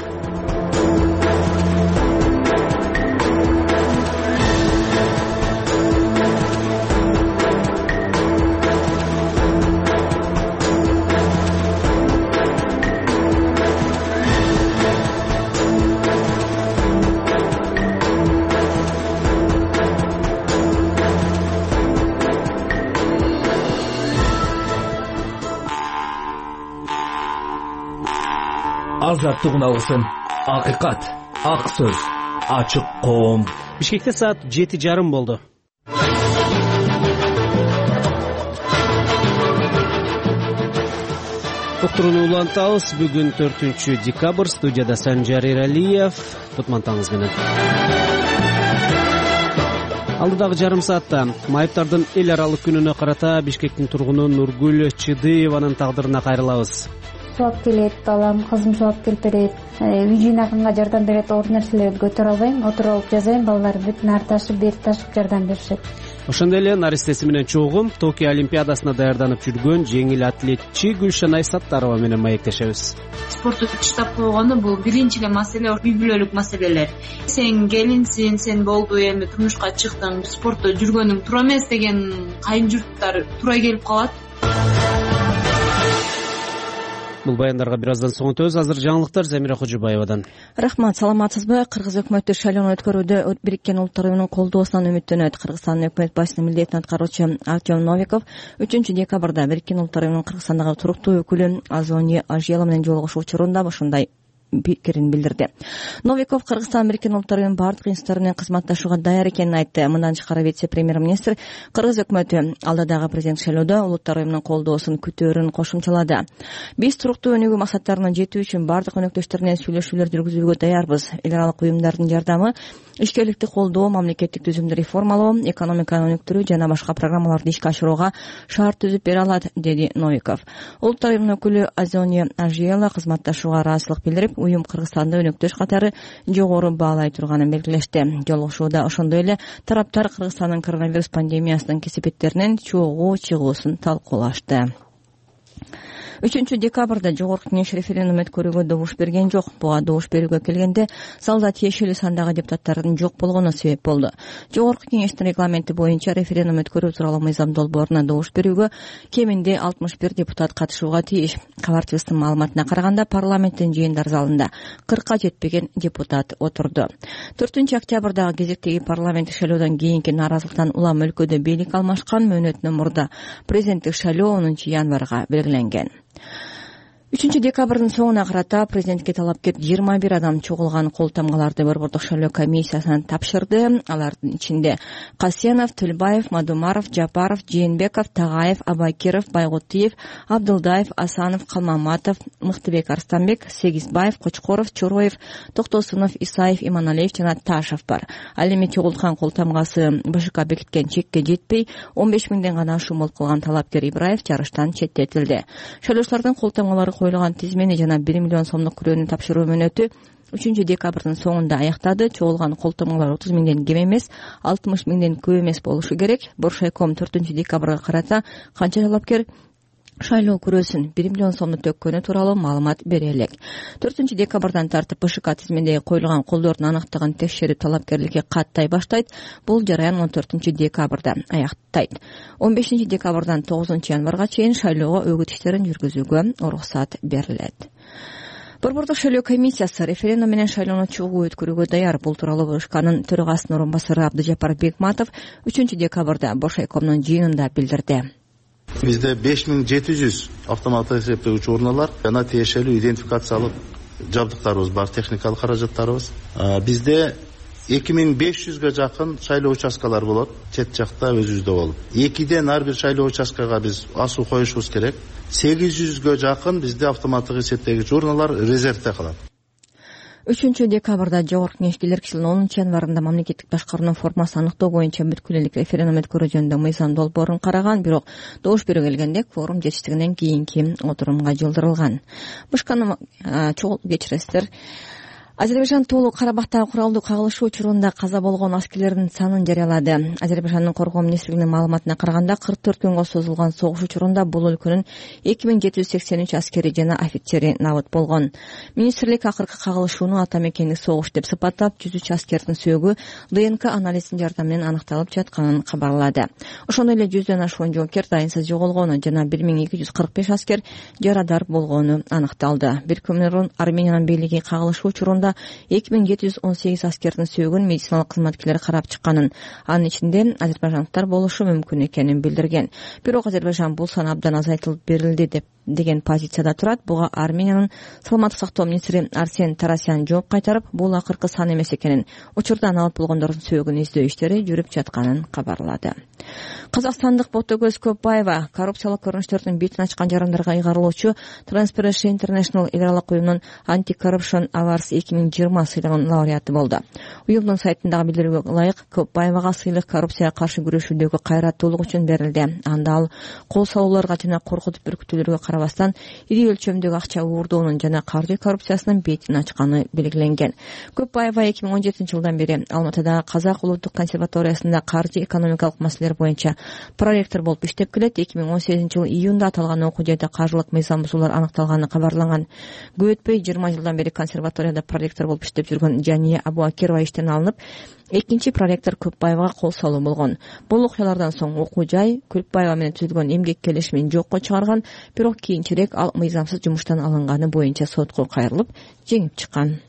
Азаттык алышын, акыйкат, ак сөз, ачык коом. Бишкекте саат жети жарым болду. Уктурууну улантабыз. Бүгүн төртүнчү декабрь. Студияда Санжар Эралиев. Кутмантаңыз менен. Алдыдагы жарым саатта майыптардын эл аралык күнүнө карата Бишкектин тургуну Нургүл Чыдыеванын тагдырына кайрылабыз. Сууап келет, балам, кызым сууап келип берет. Үй жыйнагымга жардам берет, оор нерселерди көтөрө албайм, отуруп алып жазайм, балдар бүт нары ташып, бери ташып жардам беришет. Ошондой эле наристеси менен чогум Токио Олимпиадасына даярданып жүргөн жеңил атлетчи Гүлшанай Саттарова менен маектешебиз. Спортту таштап койгону бул биринчи эле маселе, үй бүлөлүк маселелер. Сен келинсиң, сен болду, эми турмушка чыктың, спортто жүргөнүң туура эмес деген кайын журттар туура келип калат. Бул баяндарга бир аздан соң өтөбүз. Азыр жаңылыктар Замира Кожубаевадан. Рахмат, саламатсызбы? Кыргыз өкмөтү шайлоону өткөрүүдө Бириккен Улуттар уюмунун колдоосунан үмүттөнөт. Кыргызстандын өкмөт башчысынын милдетин аткаруучу Артем Новиков үчүнчү декабрда Бириккен Улуттар уюмунун Кыргызстандагы туруктуу өкүлү Азони Ажела менен жолугушуу учурунда ушундай пикирин билдирди. Новиков Кыргызстан Бириккен Улуттар уюмунун бардык институттары менен кызматташууга даяр экенин айтты. Мындан тышкары вице-премьер-министр Кыргыз өкмөтү алдыдагы президент шайлоодо Улуттар уюмунун колдоосун күтөөрүн кошумчалады. Биз туруктуу өнүгүү максаттарына жетүү үчүн бардык өнөктөштөр менен сүйлөшүүлөр жүргүзүүгө даярбыз. Эл аралык уюмдардын жардамы, ишкерликти колдоо, мамлекеттик түзүмдү реформалоо, экономиканы өнүктүрүү жана башка программаларды ишке ашырууга шарт түзүп бере алат, деди Новиков. Улуттар уюмунун өкүлү Азони Ажела кызматташууга ыраазычылык билдирип, уюм Кыргызстанды өнөктөш катары жогору баалай турганын белгилешти. Жолугушууда ошондой эле тараптар Кыргызстандын коронавирус пандемиясынын кесепеттеринен чогуу чыгуусун талкуулашты. үчүнчү декабрда жогорку кеңеш референдум өткөрүүгө добуш берген жок. Буга добуш берүүгө келгенде залда тиешелүү сандагы депутаттардын жок болгону себеп болду. Жогорку кеңештин регламенти боюнча референдум өткөрүү тууралуу мыйзам долбооруна добуш берүүгө кеминде алтымыш бир депутат катышууга тийиш. Кабарчыбыздын маалыматына караганда парламенттин жыйындар залында кыркка жетпеген депутат отурду. төртүнчү октябрдагы кезектеги парламенттик шайлоодон кийинки нааразылыктан улам өлкөдө бийлик алмашкан. Мөөнөтүнөн мурда президенттик шайлоо онунчу январга белгиленген. үчүнчү декабрдын соңуна карата президентке талапкер жыйырма бир адам чогулган кол тамгаларды Борбордук шайлоо комиссиясына тапшырды. Алардын ичинде Касенов, Төлбаев, Мадумаров, Жапаров, Жээнбеков, Тагаев, Абакиров, Байгутиев, Абдылдаев, Асанов, Калмаматов, Мыктыбек Арстанбек, Сегизбаев, Кочкоров, Чороев, Токтосунов, Исаев, Иманалиев жана Ташев бар. Ал эми чогулткан кол тамгасы БШК бекиткен чекке жетпей, он беш миңден гана шумул кылган талапкер Ибраев жарыштан четтетилди. Шайлоочулардын кол тамгалары коюлган тизмени жана бир миллион сомдук күрөөнү тапшыруу мөөнөтү үчүнчү декабрдын соңунда аяктады. Чогулган кол тамгалар отуз миңден кем эмес, алтымыш миңден көп эмес болушу керек. Боршайком төртүнчү декабрга карата канча талапкер шайлоо күрөөсүн бир миллион сомду төккөнү тууралуу маалымат бере элек. төртүнчү декабрдан тартып БШК тизмендеги коюлган колдордун аныктыгын текшерип талапкерликке каттай баштайт. Бул жараян он төртүнчү декабрда аяктайт. он бешинчи декабрдан тогузунчу январга чейин шайлоого өгүт иштерин жүргүзүүгө уруксат берилет. Борбордук шайлоо комиссиясы референдум менен шайлоону чогуу өткөрүүгө даяр. Бул тууралуу БШКнын төрагасынын орун басары Абдыжапар Бекматов үчүнчү декабрда Боршайкомдун жыйынында билдирди. Бизде беш миң жети жүз автоматтык эсептегич урналар жана тиешелүү идентификациялык жабдыктарыбыз бар, техникалык каражаттарыбыз. Бизде эки миң беш жүзгө жакын шайлоо участкалар болот, чет жакта өзүбүздө болуп. Экиден ар бир шайлоо участкага биз асуу коюшубуз керек. сегиз жүзгө жакын бизде автоматтык эсептегич урналар резервде калат. үчүнчү декабрда жогорку кеңеш келерки жылдын онунчу январында мамлекеттик башкаруунун формасы аныктоо боюнча бүткүл элдик референдум өткөрүү жөнүндө мыйзам долбоорун караган, бирок добуш берүүгө келгенде кворум жетиштигинен кийинки отурумга жылдырылган. Бышканы чогуу кечиресиздер. Азербайжан Тоолуу Карабактагы куралдуу кагылышуу учурунда каза болгон аскерлердин санын жарыялады. Азербайжандын коргоо министрлигинин маалыматына караганда кырк төрт күнгө созулган согуш учурунда бул өлкөнүн эки миң жети жүз сексен үч аскери жана офицери набыт болгон. Министрлик акыркы кагылышууну ата мекендик согуш деп сыпаттап, жүз үч аскердин сөөгү ДНК анализинин жардамы менен аныкталып жатканын кабарлады. Ошондой эле жүздөн ашуун жоокер дайынсыз жоголгону жана бир миң эки жүз кырк беш аскер жарадар болгону аныкталды. Бирикүү Мирон Армениянын бийлиги кагылышуу учурунда эки миң жети жүз он сегиз аскердин сөөгүн медициналык кызматкерлер карап чыкканын, анын ичинде азербайжандыктар болушу мүмкүн экенин билдирген. Бирок Азербайжан бул сан абдан азайтылып берилди деп деген позицияда турат. Буга Армениянын саламаттык сактоо министри Арсен Тарасян жооп кайтарып, бул акыркы сан эмес экенин, учурда набыт болгондордун сөөгүн издөө иштери жүрүп жатканын кабарлады. Казакстандык Ботогөз Көпбаева коррупциялык көрүнүштөрдүн бетин ачкан жарандарга ыйгарылуучу Transparency International эл аралык уюмунун Anti-Corruption Awards эки миң жыйырма сыйлыгынын лауреаты болду. Уюмдун сайтындагы билдирүүгө ылайык Көпбаевага сыйлык коррупцияга каршы күрөшүүдөгү кайраттуулук үчүн берилди. Анда ал кол салууларга жана коркутуп үркүтүүлөргө карабастан ири өлчөмдөгү акча уурдоонун жана каржы коррупциясынын бетин ачканы белгиленген. Көпбаева эки миң он жетинчи жылдан бери Алматыдагы Казак улуттук консерваториясында каржы экономикалык маселелер боюнча проректор болуп иштеп келет. эки миң он сегизинчи жылы июнда аталган окуу жерде каржылык мыйзам бузуулар аныкталганы кабарланган. Көп өтпөй жыйырма жылдан бери консерваторияда проректор болуп иштеп жүргөн Жания Абуакирова иштен алынып, экинчи проректор Көпбаевага кол салуу болгон. Бул окуялардан соң окуу жай Көпбаева менен түзүлгөн эмгек келишимин жокко чыгарган, бирок кийинчерээк ал мыйзамсыз жумуштан алынганы боюнча сотко кайрылып, жеңип чыккан.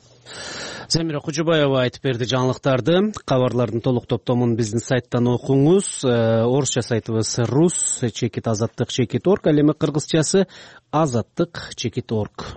Замира Кужубаева айтып берди жаңылыктарды. Кабарлардын толук топтомун биздин сайттан окуңуз. Орусча сайтыбыз рус чекит азаттык чекит орг, ал эми кыргызчасы азаттык чекит орг.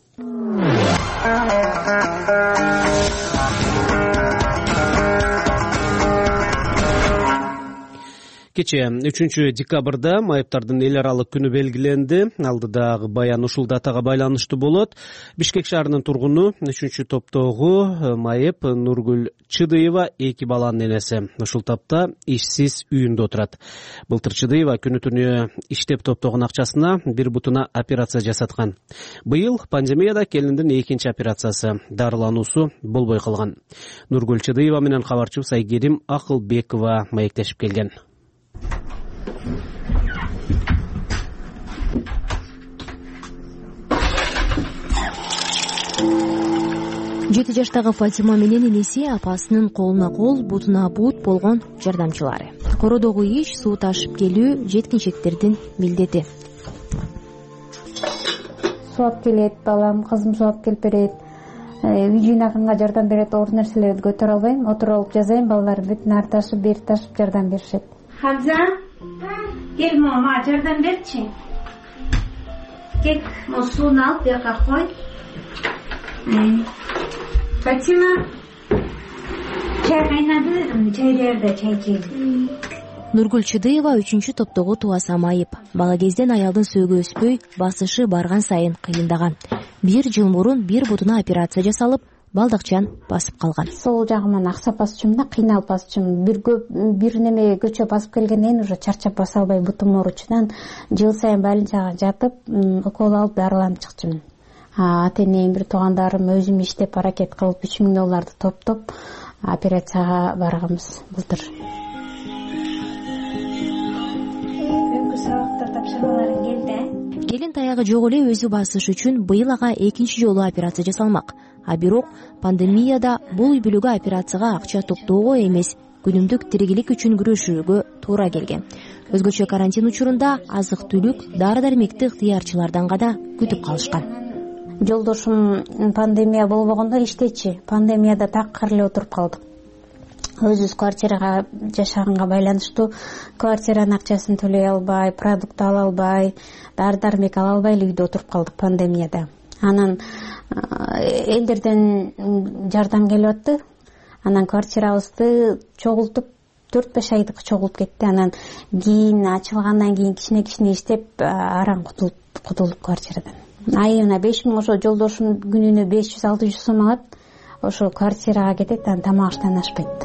Кече үчүнчү декабрда майыптардын эл аралык күнү белгиленди. Алдыдагы баян ушул датага байланыштуу болот. Бишкек шаарынын тургуну үчүнчү топтогу майып Нургүл Чыдыева эки баланын энеси. Ушул тапта ишсиз үйүндө отурат. Былтыр Чыдыева күнү түнү иштеп топтогон акчасына бир бутуна операция жасаткан. Быйыл пандемияда келиндин экинчи операциясы, дарылануусу болбой калган. Нургүл Чыдыева менен кабарчыбыз Айгерим Акылбекова маектешип келген. жети жаштагы Фатима менен энеси апасынын колуна кол, бутуна бут болгон жардамчылары. Кородогу иш, суу ташып келүү жеткинчектердин милдети. Суу алып келет, балам, кызым суу алып келип берет. Үй жыйнаганга жардам берет, оор нерселерди көтөрө албайм, отуруп алып жазайм, балдар бүт нары ташып, бери ташып жардам беришет. Хамза, кел мама, жардам берчи. Кел, мо сууну алып бияка кой. Фатима, чай кайнады, чай дээрде, чай жейм. Нургүл Чыдыева үчүнчү топтогу тубаса майып. Бала кезден аялдын сөөгү өспөй, басышы барган сайын кыйындаган. Бир жыл мурун бир бутуна операция жасалып, балдакчан басып калган. Сол жагыман аксап басчумун да, кыйналып басчумун. Бир көп бир неме көчө басып келгенден уже чарчап баса албай бутум ооручунан жыл сайын больницага жатып, укол алып дарыланып чыкчумун. Ата энем, бир туугандарым, өзүм иштеп аракет кылып үч миң долларды топтоп операцияга барганбыз былтыр. Бүгүнкү сабактар тапшырмаларың келди. Келин таягы жок эле өзү басыш үчүн быйыл ага экинчи жолу операция жасалмак. А бирок пандемияда бул үй бүлөгө операцияга акча топтоого эмес, күнүмдүк тиригилик үчүн күрөшүүгө туура келген. Өзгөчө карантин учурунда азык-түлүк, дары-дармекти ыктыярчылардан гана күтүп калышкан. Жолдошум пандемия болбогондо иштечи. Пандемияда такыр эле отуруп калдык. Өзүбүз квартирага жашаганга байланыштуу квартиранын акчасын төлөй албай, продукт ала албай, дары-дармек ала албай эле үйдө отуруп калдык пандемияда. Анан элдерден жардам келип атты. Анан квартирабызды чогултуп төрт беш айдык чогулуп кетти. Анан кийин ачылгандан кийин кичине-кичине иштеп аран кутулуп кутулуп квартирадан. Айына беш миң, ошо жолдошум күнүнө беш жүз алты жүз сом алат. ошо квартирага кетет, анан тамак аштан ашпайт.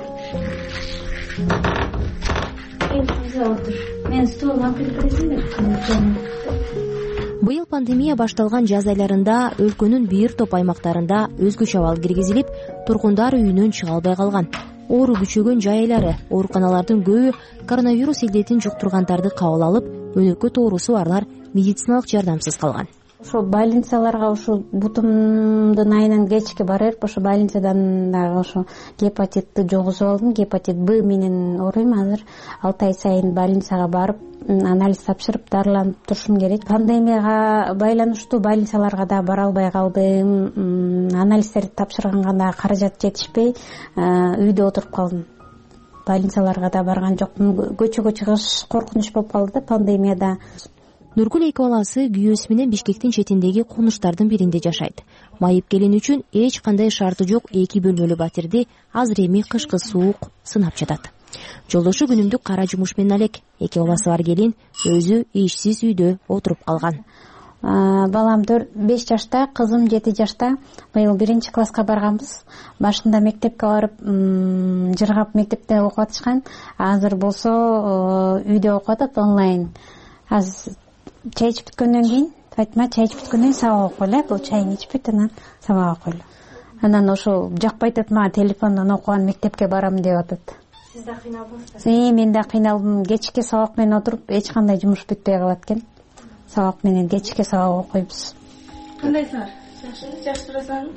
Мен столун алып келип бересиңби? Быйыл пандемия башталган жаз айларында өлкөнүн бир топ аймактарында өзгөчө абал киргизилип, тургундар үйүнөн чыга албай калган. Оору күчөгөн жай айлары ооруканалардын көбү коронавирус илдетин жуктургандарды кабыл алып, өнөкөт оорусу барлар медициналык жардамсыз калган. Ошо больницаларга ушул бутумдун айынан кечке бара берип, ошо больницадан дагы ошо гепатитти жугузуп алдым. Гепатит Б менен ооруйм. Азыр алты ай сайын больницага барып, анализ тапшырып, дарыланып турушум керек. Пандемияга байланыштуу больницаларга да бара албай калдым. Анализдерди тапшырганга да каражат жетишпей, үйдө отуруп калдым. Больницаларга да барган жокмун. Көчөгө чыгыш коркунуч болуп калды да пандемияда. Нургүл эки баласы күйөөсү менен Бишкектин четиндеги кунуштардын биринде жашайт. Майып келин үчүн эч кандай шарты жок эки бөлмөлүү батирди азыр эми кышкы суук сынап жатат. Жолдошу күнүмдүк кара жумуш менен алек. Эки баласы бар келин өзү ишсиз үйдө отуруп калган. Балам беш жашта, кызым жети жашта. Быйыл биринчи класска барганбыз. Башында мектепке барып, жыргап мектепте окуп атышкан. Азыр болсо үйдө окуп атат онлайн. Азыр чай ичип бүткөндөн кийин, Фатима чай ичип бүткөндөн кийин сабак окуйлу, бул чайын ичпейт, анан сабак окуйлу. Анан ошо жакпайт атат, мага телефондон окуган мектепке барам деп атат. Сиз да кыйналдыңызбы? Э, мен да кыйналдым. Кечке сабак менен отуруп, эч кандай жумуш бүтпөй калат экен. Сабак менен кечке сабак окуйбуз. Кандайсыңар? Жакшы, жакшы турасыңарбы?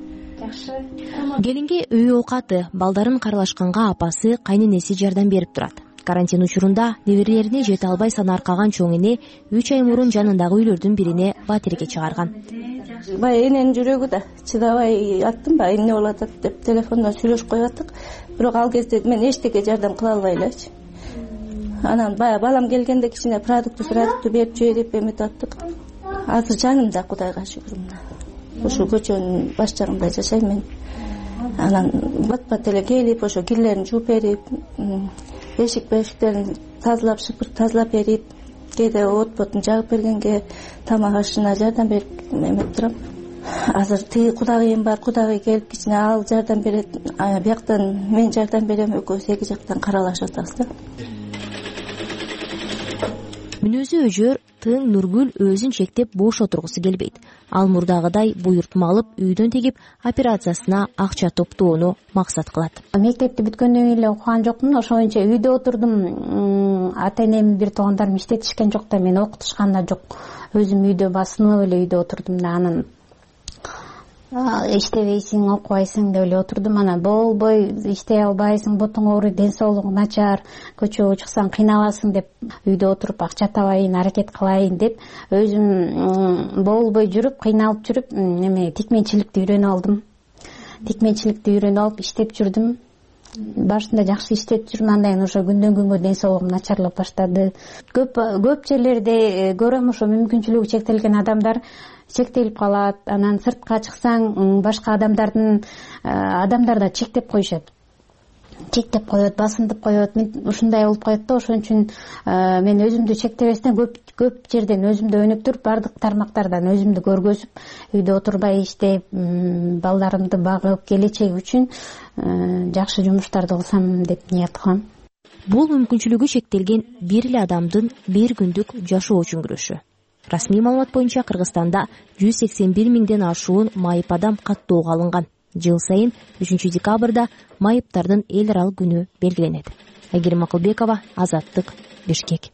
Жакшы. Келинге үй оокаты, балдарын каралашканга апасы, кайненеси жардам берип турат. Карантин учурунда неберелерине жете албай санаркаган чоң эне үч ай мурун жанындагы үйлөрдүн бирине батирге чыгарган. Бай эненин жүрөгү да чыдабай аттым, бай эмне болуп атат деп телефондон сүйлөшүп коюп аттык. Бирок ал кезде мен эчтеке жардам кыла албай элечи. Анан баягы балам келгенде кичине продукты продукты берип жөө деп эметип аттык. Азыр жанымда, Кудайга шүгүр мына. Ошо көчөнүн баш жагында жашайм мен. Анан бат-бат эле келип, ошо кирлерин жууп берип, эшик бешиктерин тазалап, шыпырып тазалап берип, кээде от-ботун жагып бергенге тамак ашына жардам берип эметип турам. Азыр тиги кудагыйым бар, кудагый келип кичине ал жардам берет, бияктан мен жардам берем, экөөбүз эки жактан каралашып атабыз да. Мүнөзү өжөр, тың Нургүл өзүн чектеп бош отургусу келбейт. Ал мурдагыдай буйртма алып, үйдөн тегип операциясына акча топтоону максат кылат. Мектепти бүткөндөн кийин эле окуган жокмун, ошоюнча үйдө отурдум. Ата-энем, бир туугандарым иштетишкен жок да, мени окутушкан да жок. Өзүм үйдө басынып эле үйдө отурдум да, анан иштебейсиң, окубайсың деп эле отурдум. Анан болбой, иштей албайсың, бутуң ооруйт, ден соолугуң начар, көчөгө чыксаң кыйналасың деп үйдө отуруп акча табайын, аракет кылайын деп өзүм болбой жүрүп, кыйналып жүрүп, эме тикменчиликти үйрөнүп алдым. Тикменчиликти үйрөнүп алып иштеп жүрдүм. Башында жакшы иштеп жүрүм, андан кийин ошо күндөн күнгө ден соолугум начарлап баштады. Көп көп жерлерде көрөм, ошо мүмкүнчүлүгү чектелген адамдар чектелип калат. Анан сыртка чыксаң, башка адамдардын адамдар да чектеп коюшат. Чектеп коет, басындып коет. Мен ушундай болуп коет да, ошон үчүн мен өзүмдү чектебестен көп көп жерден өзүмдү өнүктүрүп, бардык тармактардан өзүмдү көргөзүп, үйдө отурбай иштеп, балдарымды багып, келечеги үчүн жакшы жумуштарды кылсам деп ниет кылам. Бул мүмкүнчүлүгү чектелген бир эле адамдын бир күндүк жашоо үчүн күрөшү. Расмий маалымат боюнча Кыргызстанда жүз сексен бир миңден ашуун майып адам каттоого алынган. Жыл сайын үчүнчү декабрда майыптардын эл аралык күнү белгиленет. Айгерим Акылбекова, Азаттык, Бишкек.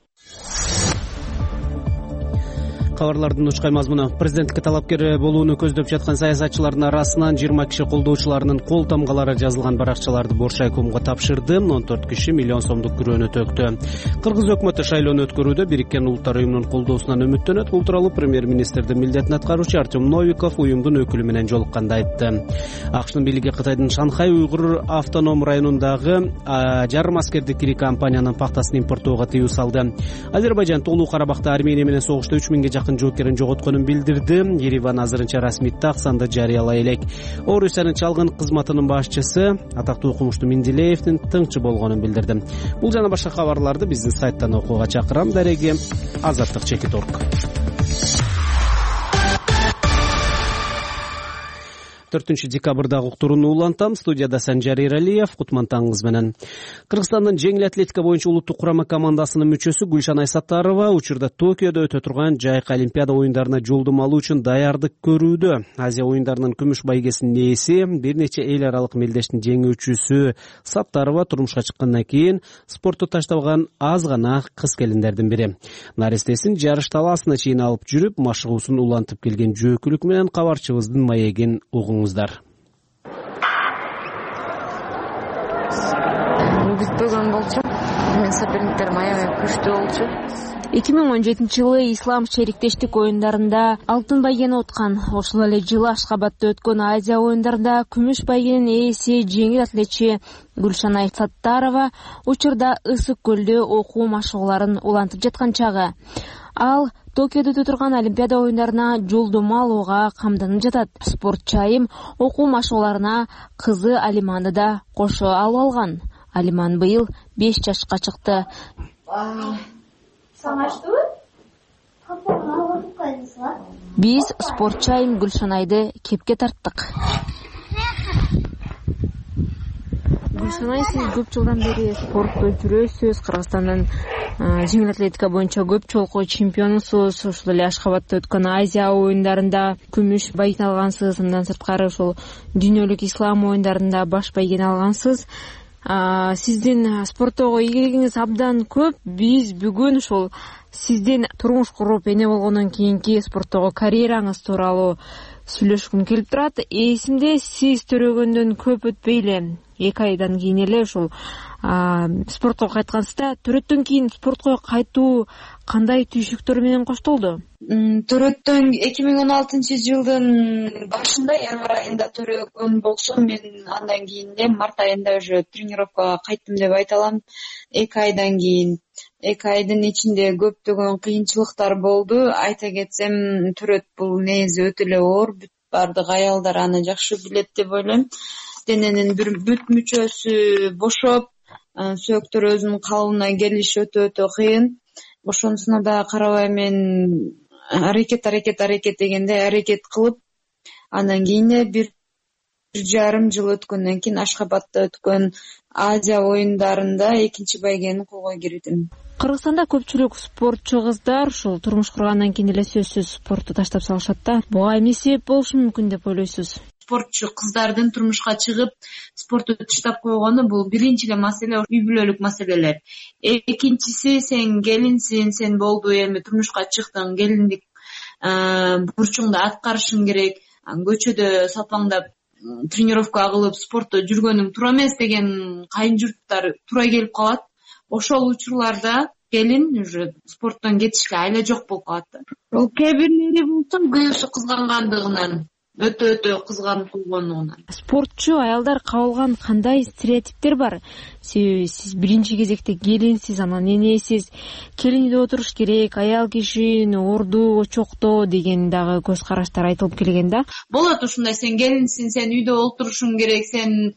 Кабарлардын учкай мазмуну: президенттикке талапкер болууну көздөп жаткан саясатчылардын арасынан жыйырма киши колдоочуларынын кол тамгалары жазылган баракчаларды Боршайкомго тапшырды. он төрт киши миллион сомдук күрөөнү төктү. Кыргыз өкмөтү шайлоону өткөрүүдө Бириккен Улуттар уюмунун колдоосунан үмүттөнөт. Бул тууралуу премьер-министрдин милдетин аткаруучу Артем Новиков уюмдун өкүлү менен жолукканда айтты. АКШнын бийлиги Кытайдын Шанхай уйгур автоном районундагы жарым аскердик ири компаниянын пахтасын импорттоого тыюу салды. Азербайжан Толуу Карабакта Армения менен согушта үч миңге жакын жоокерин жоготконун билдирди. Ереван азырынча расмий так санды жарыялай элек. Орусиянын чалгын кызматынын башчысы атактуу окумуштуу Миндилеевдин тыңчы болгонун билдирди. Бул жана башка кабарларды биздин сайттан окууга чакырам. Дареги азаттык чекит точка орг. төртүнчү декабрдагы уктурууну улантам. Студияда Санжар Эралиев. Кутман таңыңыз менен. Кыргызстандын жеңил атлетика боюнча улуттук курама командасынын мүчөсү Гүлшан Айсаттарова учурда Токиодо өтө турган жайкы Олимпиада оюндарына жолдомо алуу үчүн даярдык көрүүдө. Азия оюндарынын күмүш байгесинин ээси, бир нече эл аралык мелдештин жеңүүчүсү Саттарова турмушка чыккандан кийин спортту таштабаган аз гана кыз келиндердин бири. Наристесин жарыш талаасына чейин алып жүрүп, машыгуусун улантып келген жөөкүлүк менен кабарчыбыздын маегин угуңуздар. Күтпөгөн болчу. Мен соперниктерим аябай күчтүү болчу. эки миң он жетинчи жылы ислам шериктештик оюндарында алтын байгени уткан, ошол эле жылы Ашкабадта өткөн Азия оюндарында күмүш байгенин ээси жеңил атлетчи Гүлшан Айсаттарова учурда Ысык көлдө окуу машыгууларын улантып жаткан чагы. Ал Токиодо өтө турган Олимпиада оюндарына жолдомо алууга камданып жатат. Спортчу айым окуу машыгууларына кызы Алиманды да кошо алып алган. Алиман быйыл беш жашка чыкты. Биз спортчу айым Гүлшанайды кепке тарттык. Гүлшанай, сиз көп жылдан бери спортто жүрөсүз. Кыргызстандын жеңил атлетика боюнча көп жолку чемпионусуз. Ошол эле Ашкабадта өткөн Азия оюндарында күмүш байгени алгансыз. Андан сырткары ошол дүйнөлүк ислам оюндарында баш байгени алгансыз. Сиздин спорттогу ийгилигиңиз абдан көп. Биз бүгүн ушул сиздин турмуш куруп эне болгондон кийинки спорттогу карьераңыз тууралуу сүйлөшкүм келип турат. Эсимде сиз төрөгөндөн көп өтпөй эле эки айдан кийин эле ушул спортко кайткансызда. Төрөттөн кийин спортко кайтуу кандай түйшүктөр менен коштолду? Төрөттөн эки миң он алтынчы жылдын башында январь айында төрөгөн болсом, мен андан кийин эле март айында уже тренировкага кайттым деп айта алам. эки айдан кийин эки айдын ичинде көптөгөн кыйынчылыктар болду. Айта кетсем, төрөт бул негизи өтө эле оор. Бүт бардык аялдар аны жакшы билет деп ойлойм. Дененин бир бүт мүчөсү бошоп, сөөктөр өзүнүн калыбына келиш өтө өтө кыйын. Ошонусуна да карабай мен аракет аракет аракет дегенде аракет кылып, андан кийин бир жарым жыл өткөндөн кийин Ашкабадта өткөн Азия оюндарында экинчи байгени колго кирдим. Кыргызстанда көпчүлүк спортчу кыздар ушул турмуш кургандан кийин эле сөзсүз спортту таштап салышат да. Буга эмне себеп болушу мүмкүн деп ойлойсуз? Спортчу кыздардын турмушка чыгып спортту таштап койгону бул биринчи эле маселе үй бүлөлүк маселелер. Экинчиси, сен келинсиң, сен болду эми турмушка чыктың, келиндик бурчуңду аткарышың керек. Көчөдө салпаңдап тренировка кылып спортто жүргөнүң туура эмес деген кайын журттар туура келип калат. Ошол учурларда келин уже спорттон кетишке айла жок болуп калат да. Ол кээ бирлери болсо күйөөсү кызгангандыгынан, өтө өтө кызганып койгонугунан. Спортчу аялдар кабылган кандай стереотиптер бар? Себеби сиз биринчи кезекте келинсиз, анан энесиз, келин үйдө отуруш керек, аял кишини орду, чоктоо деген дагы көз караштар айтылып келген да. Болот ушундай, сен келинсиң, сен үйдө олтурушуң керек, сен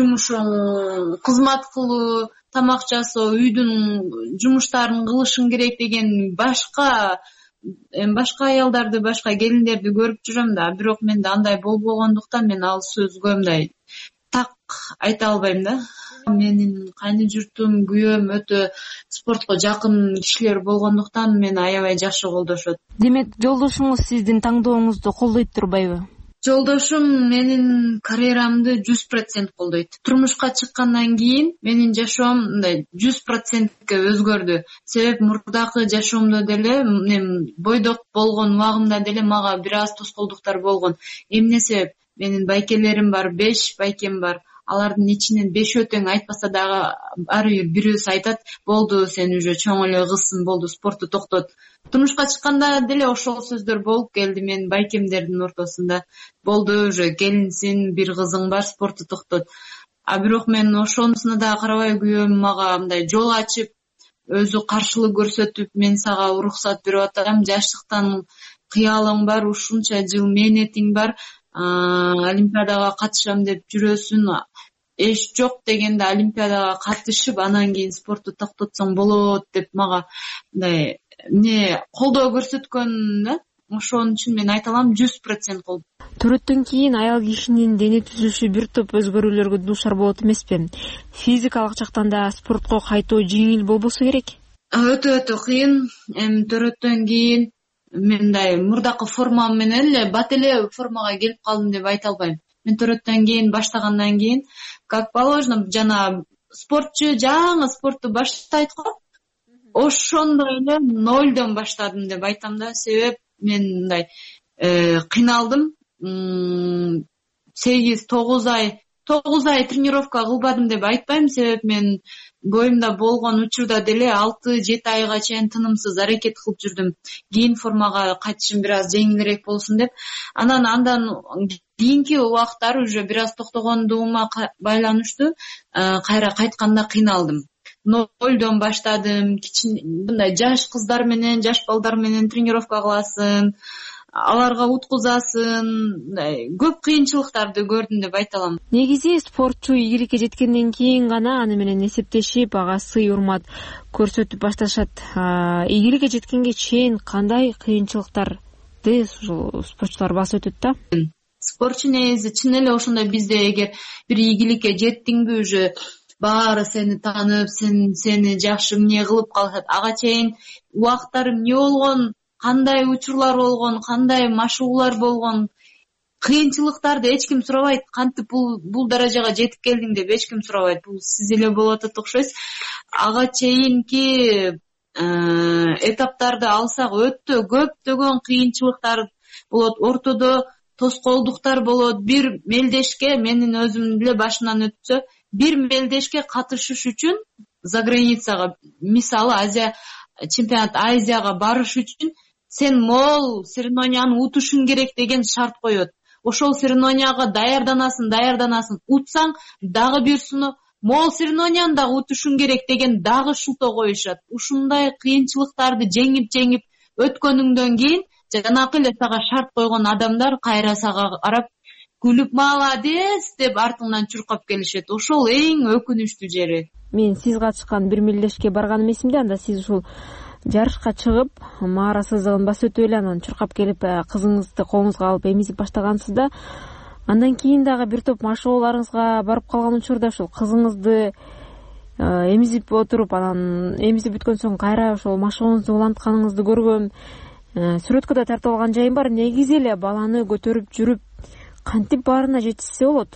жумушуң кызмат кылуу, тамак жасоо, үйдүн жумуштарын кылышың керек деген башка башка аялдарды, башка келиндерди көрүп жүрөм да. Бирок менде андай болбогондуктан мен ал сөзгө мындай так айта албайм да. Менин кайны журтум, күйөөм өтө спортко жакын кишилер болгондуктан мени аябай жакшы колдошот. Демек, жолдошуңуз сиздин таңдооңузду колдойт турбайбы? Жолдошум менин карьерамды жүз процент колдойт. Турмушка чыккандан кийин менин жашоом мындай жүз процентке өзгөрдү. Себеп мурдакы жашоомдо деле, бойдок болгон убагымда деле мага бир аз тоскоолдуктар болгон. Эмне себеп? Менин байкелерим бар, беш байкем бар. Алардын ичинен бешөө тең айтпаса дагы ар бир бирөөсү айтат: "Болду, сен уже чоң эле кызсың, болду, спортту токтот." Турмушка чыкканда деле ошол сөздөр болуп келди менин байкемдердин ортосунда. "Болду, уже келинсиң, бир кызың бар, спортту токтот." А бирок мен ошонусуна дагы карабай, күйөөм мага мындай жол ачып, өзү каршылык көрсөтүп, мен сага уруксат берип атам, жаштыктан кыялың бар, ушунча жыл мээнетиң бар, олимпиадага катышам деп жүрөсүн. Эч жок дегенде олимпиадага катышып, анан кийин спортту токтотсоң болот деп мага мындай эмне колдоо көрсөткөн да. ошон үчүн мен айта алам жүз процент кол. Төрөттөн кийин аял кишинин дене түзүлүшү бир топ өзгөрүүлөргө дуушар болот эмеспи? Физикалык жактан да спортко кайтуу жеңил болбосо керек? Өтө өтө кыйын. Эми төрөттөн кийин мен мындай мурдакы формам менен эле бат эле формага келип калдым деп айта албайм. Мен төрөттөн кийин баштагандан кийин как положено жана спортчу жаңы спортту баштайт го. Ошондой эле нолдон баштадым деп айтам да. Себеп мен мындай кыйналдым. сегиз тогуз ай тогуз ай тренировка кылбадым деп айтпайм. Себеп мен боюмда болгон учурда деле алты жети айга чейин тынымсыз аракет кылып жүрдүм. Кийин формага кайтышым бир аз жеңилирээк болсун деп. Анан андан кийинки убакыттары уже бир аз токтогондугума байланыштуу кайра кайтканда кыйналдым. Нолдон баштадым. Мындай жаш кыздар менен, жаш балдар менен тренировка кыласың, аларга уткузасың, көп кыйынчылыктарды көрдүм деп айта алам. Негизи спортчу ийгиликке жеткенден кийин гана аны менен эсептешип, ага сый урмат көрсөтүп башташат. Ийгиликке жеткенге чейин кандай кыйынчылыктарды спортчулар басып өтөт да? Спортчу негизи чын эле ошондой бизде эгер бир ийгиликке жеттиңби уже баары сени таанып, сен сени жакшы эмне кылып калышат. Ага чейин убакыттары эмне болгон, кандай учурлар болгон, кандай машыгуулар болгон, кыйынчылыктарды эч ким сурабайт. Кантип бул бул даражага жетип келдиң деп эч ким сурабайт. Бул сиз эле болуп атат окшойсуз. Ага чейинки этаптарды алсак өтө көптөгөн кыйынчылыктар болот. Ортодо тоскоолдуктар болот. Бир мелдешке менин өзүм деле башынан өтсө, бир мелдешке катышыш үчүн за границага, мисалы Азия чемпионат Азияга барыш үчүн сен мол соревнованияны утушуң керек деген шарт коет. Ошол соревнованияга даярданасың, даярданасың, утсаң дагы бир суну мол соревнованияны дагы утушуң керек деген дагы шылтоо коюшат. Ушундай кыйынчылыктарды жеңип-жеңип өткөнүңдөн кийин жанакы эле сага шарт койгон адамдар кайра сага карап күлүп молодец деп артыңдан чуркап келишет. Ошол эң өкүнүчтүү жери. Мен сиз катышкан бир мелдешке барганым эсимде. Анда сиз ушул жарышка чыгып, маара сызыгын басып өтүп эле анан чуркап келип кызыңызды колуңузга алып эмизип баштагансыз да. Андан кийин дагы бир топ машыгууларыңызга барып калган учурда ушул кызыңызды эмизип отуруп, анан эмизип бүткөн соң кайра ошол машыгууңузду улантканыңызды көргөм. Сүрөткө да тартып алган жайым бар. Негизи эле баланы көтөрүп жүрүп кантип баарына жетишсе болот?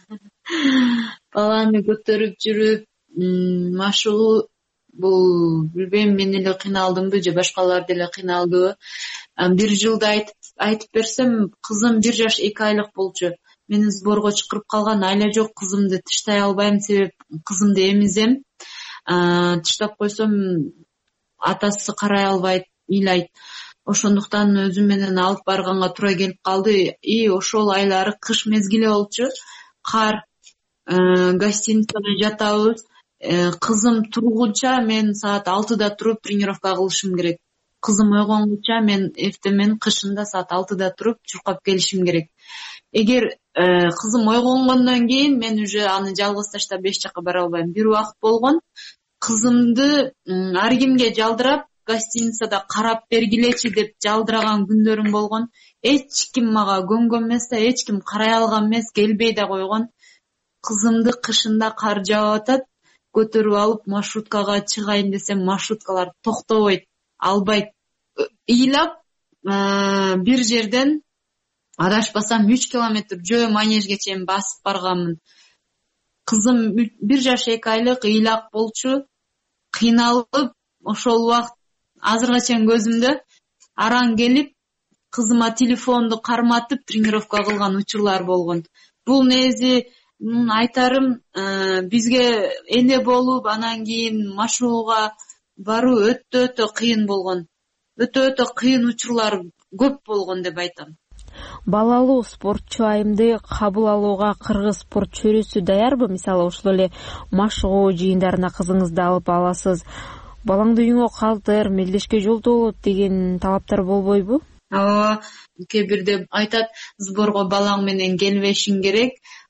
Баланы көтөрүп жүрүп машыгуу бул билбейм, мен эле кыйналдымбы же башкалар деле кыйналдыбы. Бир жылда айтып айтып берсем, кызым бир жаш эки айлык болчу. Мени сборго чакырып калган, айла жок, кызымды тыштай албайм, себеп кызымды эмизем. Тыштап койсом атасы карай албайт, ыйлайт. Ошондуктан өзүм менен алып барганга туура келип калды. И ошол айлары кыш мезгили болчу. Кар, гостиницада жатабыз. Кызым тургунча мен саат алтыда туруп тренировка кылышым керек. Кызым ойгонгуча мен эфтемен кышында саат алтыда туруп чуркап келишим керек. Эгер кызым ойгонгондон кийин мен уже аны жалгыз таштап эч жака бара албайм. Бир убакыт болгон, кызымды ар кимге жалдырап гостиницада карап бергилечи деп жалдыраган күндөрүм болгон. Эч ким мага көнгөн эмес да, эч ким карай алган эмес, келбей да койгон. Кызымды кышында кар жаап атат, көтөрүп алып маршруткага чыгайын десем, маршруткалар токтобойт, албайт. Ыйлап бир жерден адашпасам үч километр жөө манежге чейин басып барганмын. Кызым бир жаш эки айлык, ыйлак болчу. Кыйналып, ошол убакыт азырга чейин көзүмдө араң келип, кызыма телефонду карматып тренировка кылган учурлар болгон. Бул негизи айтарым, бизге эне болуп, анан кийин машыгууга баруу өтө өтө кыйын болгон. Өтө өтө кыйын учурлар көп болгон деп айтам. Балалуу спортчу айымды кабыл алууга кыргыз спорт чөйрөсү даярбы? Мисалы, ошол эле машыгуу жыйындарына кызыңызды алып аласыз. Балаңды үйүңө калтыр, мелдешке жолдо болот деген талаптар болбойбу? Ооба, кээ бирде айтат, сборго балаң менен келбешиң керек.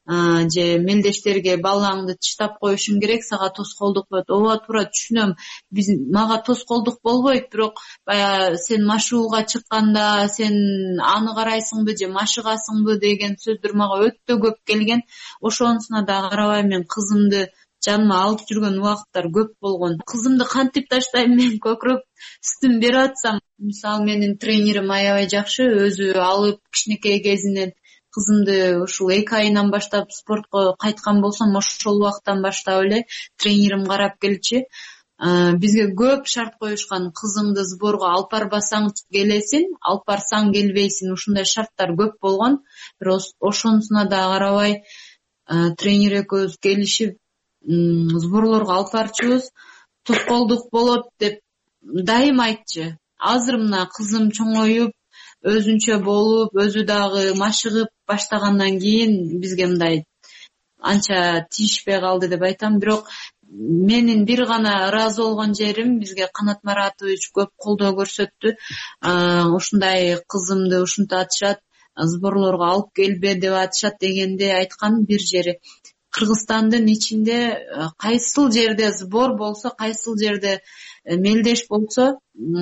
же мелдештерге балаңды тыштап коюшуң керек, сага тоскоолдук болот. Ооба туура түшүнөм. Биз мага тоскоолдук болбойт, бирок баягы сен машыгууга чыкканда сен аны карайсыңбы же машыгасыңбы деген сөздөр мага өтө көп келген. Ошонусуна да карабай мен кызымды жаныма алып жүргөн убакыттар көп болгон. Кызымды кантип таштайм мен? Көкүрөк сүтүн берип атсам, мисалы менин тренерим аябай жакшы, өзү алып кичинекей кезинен кызымды ушул эки айынан баштап спортко кайткан болсом, ошол убакыттан баштап эле тренерим карап келчү. Бизге көп шарт коюшкан: кызыңды сборго алып барбасаң келесиң, алып барсаң келбейсиң. Ушундай шарттар көп болгон. Бирок ошонусуна да карабай тренер экөөбүз келишип сборлорго алып барчубуз. Тоскоолдук болот деп дайым айтчы. Азыр мына кызым чоңоюп, өзүнчө болуп, өзү дагы машыгып баштагандан кийин бизге мындай анча тийишпей калды деп айтам. Бирок менин бир гана ыраазы болгон жерим, бизге Канат Маратович көп колдоо көрсөттү. Ушундай кызымды ушинтип атышат, сборлорго алып келбе деп атышат дегенде айткан бир жери: Кыргызстандын ичинде кайсыл жерде сбор болсо, кайсыл жерде мелдеш болсо,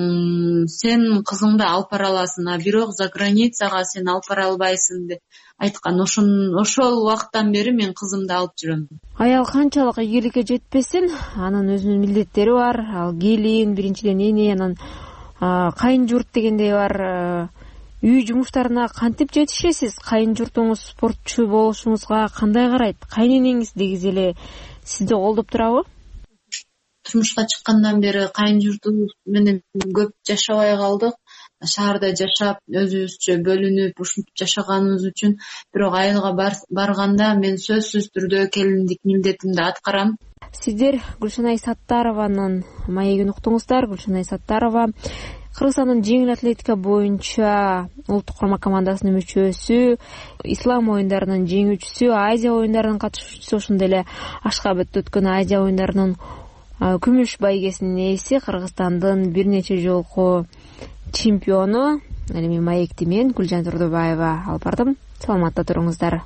сен кызыңды алып бара аласың, а бирок за границага сен алып бара албайсың деп айткан. Ошон ошол убакыттан бери мен кызымды алып жүрөм. Аял канчалык ийгиликке жетпесин, анын өзүнүн милдеттери бар. Ал келин, биринчиден эне, анан кайын журт дегендей бар. Үй жумуштарына кантип жетишесиз? Кайын журтуңуз спортчу болушуңузга кандай карайт? Кайненеңиз дегиз эле сизди колдоп турабы? Турмушка чыккандан бери кайын журтубуз менен көп жашабай калдык. Шаарда жашап, өзүбүзчө бөлүнүп ушинтип жашаганыбыз үчүн. Бирок айылга барганда мен сөзсүз түрдө келиндик милдетимди аткарам. Сиздер Гүлшанай Саттарованын маегин уктуңуздар. Гүлшанай Саттарова Кыргызстандын жеңил атлетика боюнча улуттук курма командасынын мүчөсү, ислам оюндарынын жеңүүчүсү, Азия оюндарынын катышуучусу, ошондой эле Ашкабадта өткөн Азия оюндарынын күмүш байгесинин ээси, Кыргызстандын бир нече жолку чемпиону. Эми маекти мен Гүлжан Турдубаева алып бардым. Саламатта туруңуздар.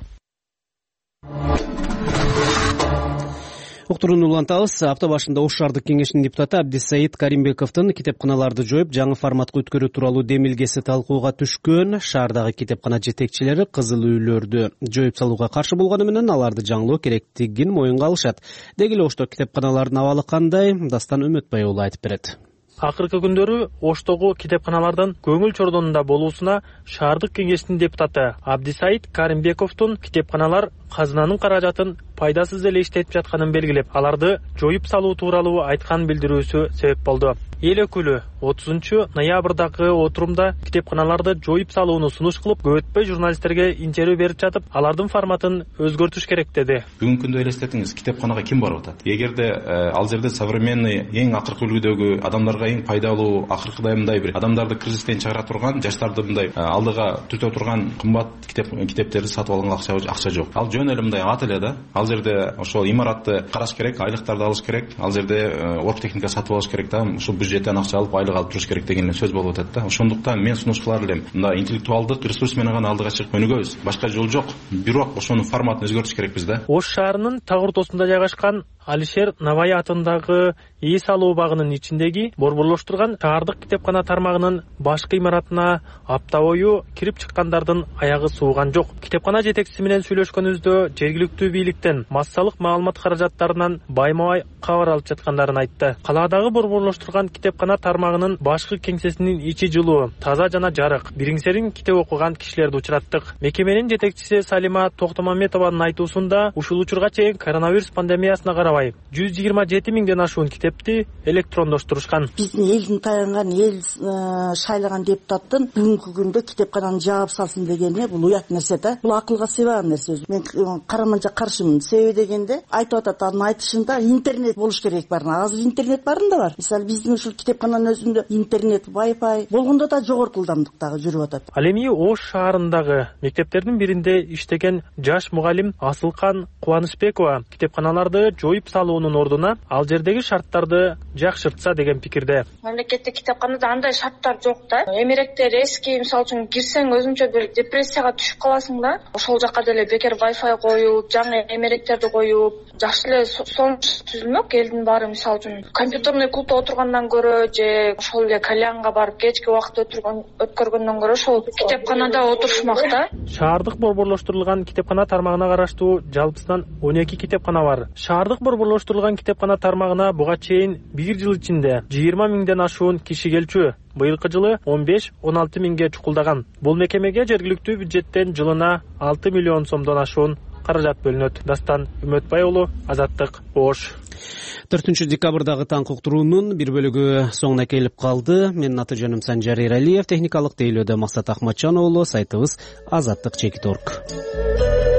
Уктурууну улантабыз. Апта башында Ош шаардык кеңешинин депутаты Абдисаид Каримбековдун китепканаларды жоюп, жаңы форматка өткөрүү тууралуу демилгеси талкууга түшкөн. Шаардагы китепкана жетекчилери кызыл үйлөрдү жоюп салууга каршы болгону менен аларды жаңылоо керектигин моюнга алышат. Деги эле Ошто китепканалардын абалы кандай? Дастан Үмөтбай уулу айтып берет. Акыркы күндөрү Оштогу китепканалардын көңүл чордонунда болуусуна шаардык кеңештин депутаты Абдисаид Каримбековдун китепканалар казынанын каражатын пайдасыз эле иштетип жатканын белгилеп, аларды жоюп салуу тууралуу айткан билдирүүсү себеп болду. Эл өкүлү отузунчу ноябрдагы отурумда китепканаларды жоюп салууну сунуш кылып, көп өтпөй журналисттерге интервью берип жатып, алардын форматын өзгөртүш керек деди. Бүгүнкү күндө элестетиңиз, китепканага ким барып атат? Эгерде ал жерде современный, эң акыркы үлгүдөгү, адамдарга эң пайдалуу, акыркыдай мындай бир адамдарды кризистен чыгара турган, жаштарды мындай алдыга түртө турган кымбат китеп китептерди сатып алганга акча акча жок. Ал жөн эле мындай ат эле да. Ал жерде ошол имаратты караш керек, айлыктарды алыш керек, ал жерде орг техника сатып алыш керек да. Ошол бюджеттен акча алып айлык алып туруш керек деген сөз болуп атат да. Ошондуктан мен сунуш кылар элем, мындай интеллектуалдык ресурс менен гана алдыга чыгып өнүгөбүз. Башка жол жок. Бирок ошонун форматын өзгөртүш керекпиз да. Ош шаарынын так ортосунда жайгашкан Алишер Навай атындагы ээс алуу багынын ичиндеги борборлоштурган шаардык китепкана тармагынын башкы имаратына апта бою кирип чыккандардын аягы сууган жок. Китепкана жетекчиси менен сүйлөшкөнүбүздө жергиликтүү бийликтен массалык маалымат каражаттарынан байма-бай кабар алып жаткандарын айтты. Калаадагы борборлоштурган китепкана тармагынын башкы кеңсесинин ичи жылуу, таза жана жарык. Бириңсерин китеп окуган кишилерди учураттык. Мекеменин жетекчиси Салима Токтомамметованын айтуусунда, ушул учурга чейин коронавирус пандемиясына карабай жүз жыйырма жети миңден ашуун китепти электрондоштурушкан. Биздин элдин таянган, эл шайлаган депутаттын бүгүнкү күндө китепкананы жаап салсын дегени бул уят нерсе да. Бул акылга сыйбаган нерсе. Мен караманча каршымын. Себеби дегенде айтып атат, анын айтышында интернет интернет болуш керек барына. Азыр интернет барында бар. Мисалы биздин ушул китепкананын өзүндө интернет, Wi-Fi болгондо да жогорку ылдамдыктагы жүрүп атат. Ал эми Ош шаарындагы мектептердин биринде иштеген жаш мугалим Асылкан Кубанычбекова китепканаларды жоюп салуунун ордуна ал жердеги шарттарды жакшыртса деген пикирде. Мамлекеттик китепканада андай шарттар жок да. Эмеректер эски, мисалы үчүн кирсең өзүнчө бир депрессияга түшүп каласың да. Ошол жака деле бекер Wi-Fi коюп, жаңы эмеректерди коюп, жакшы эле сонуч түзүлмөк. Элдин баары мисалы үчүн компьютерный клубда отургандан көрө же ошол эле кальянга барып кечки убакыт өткөргөндөн көрө ошол китепканада отурушмак да. Шаардык борборлоштурулган китепкана тармагына караштуу жалпысынан он эки китепкана бар. Шаардык борборлоштурулган китепкана тармагына буга чейин бир жыл ичинде жыйырма миңден ашуун киши келчү. Быйылкы жылы он беш он алты миңге чукулдаган. Бул мекемеге жергиликтүү бюджеттен жылына алты миллион сомдон ашуун каражат бөлүнөт. Дастан Үмөтбай уулу, Азаттык, Ош. төртүнчү декабрдагы таң уктуруунун бир бөлүгү соңуна келип калды. Менин аты жөнүм Санжар Эралиев, техникалык тейлөөдө Максат Ахматжан уулу, сайтыбыз азаттык чекит точка орг.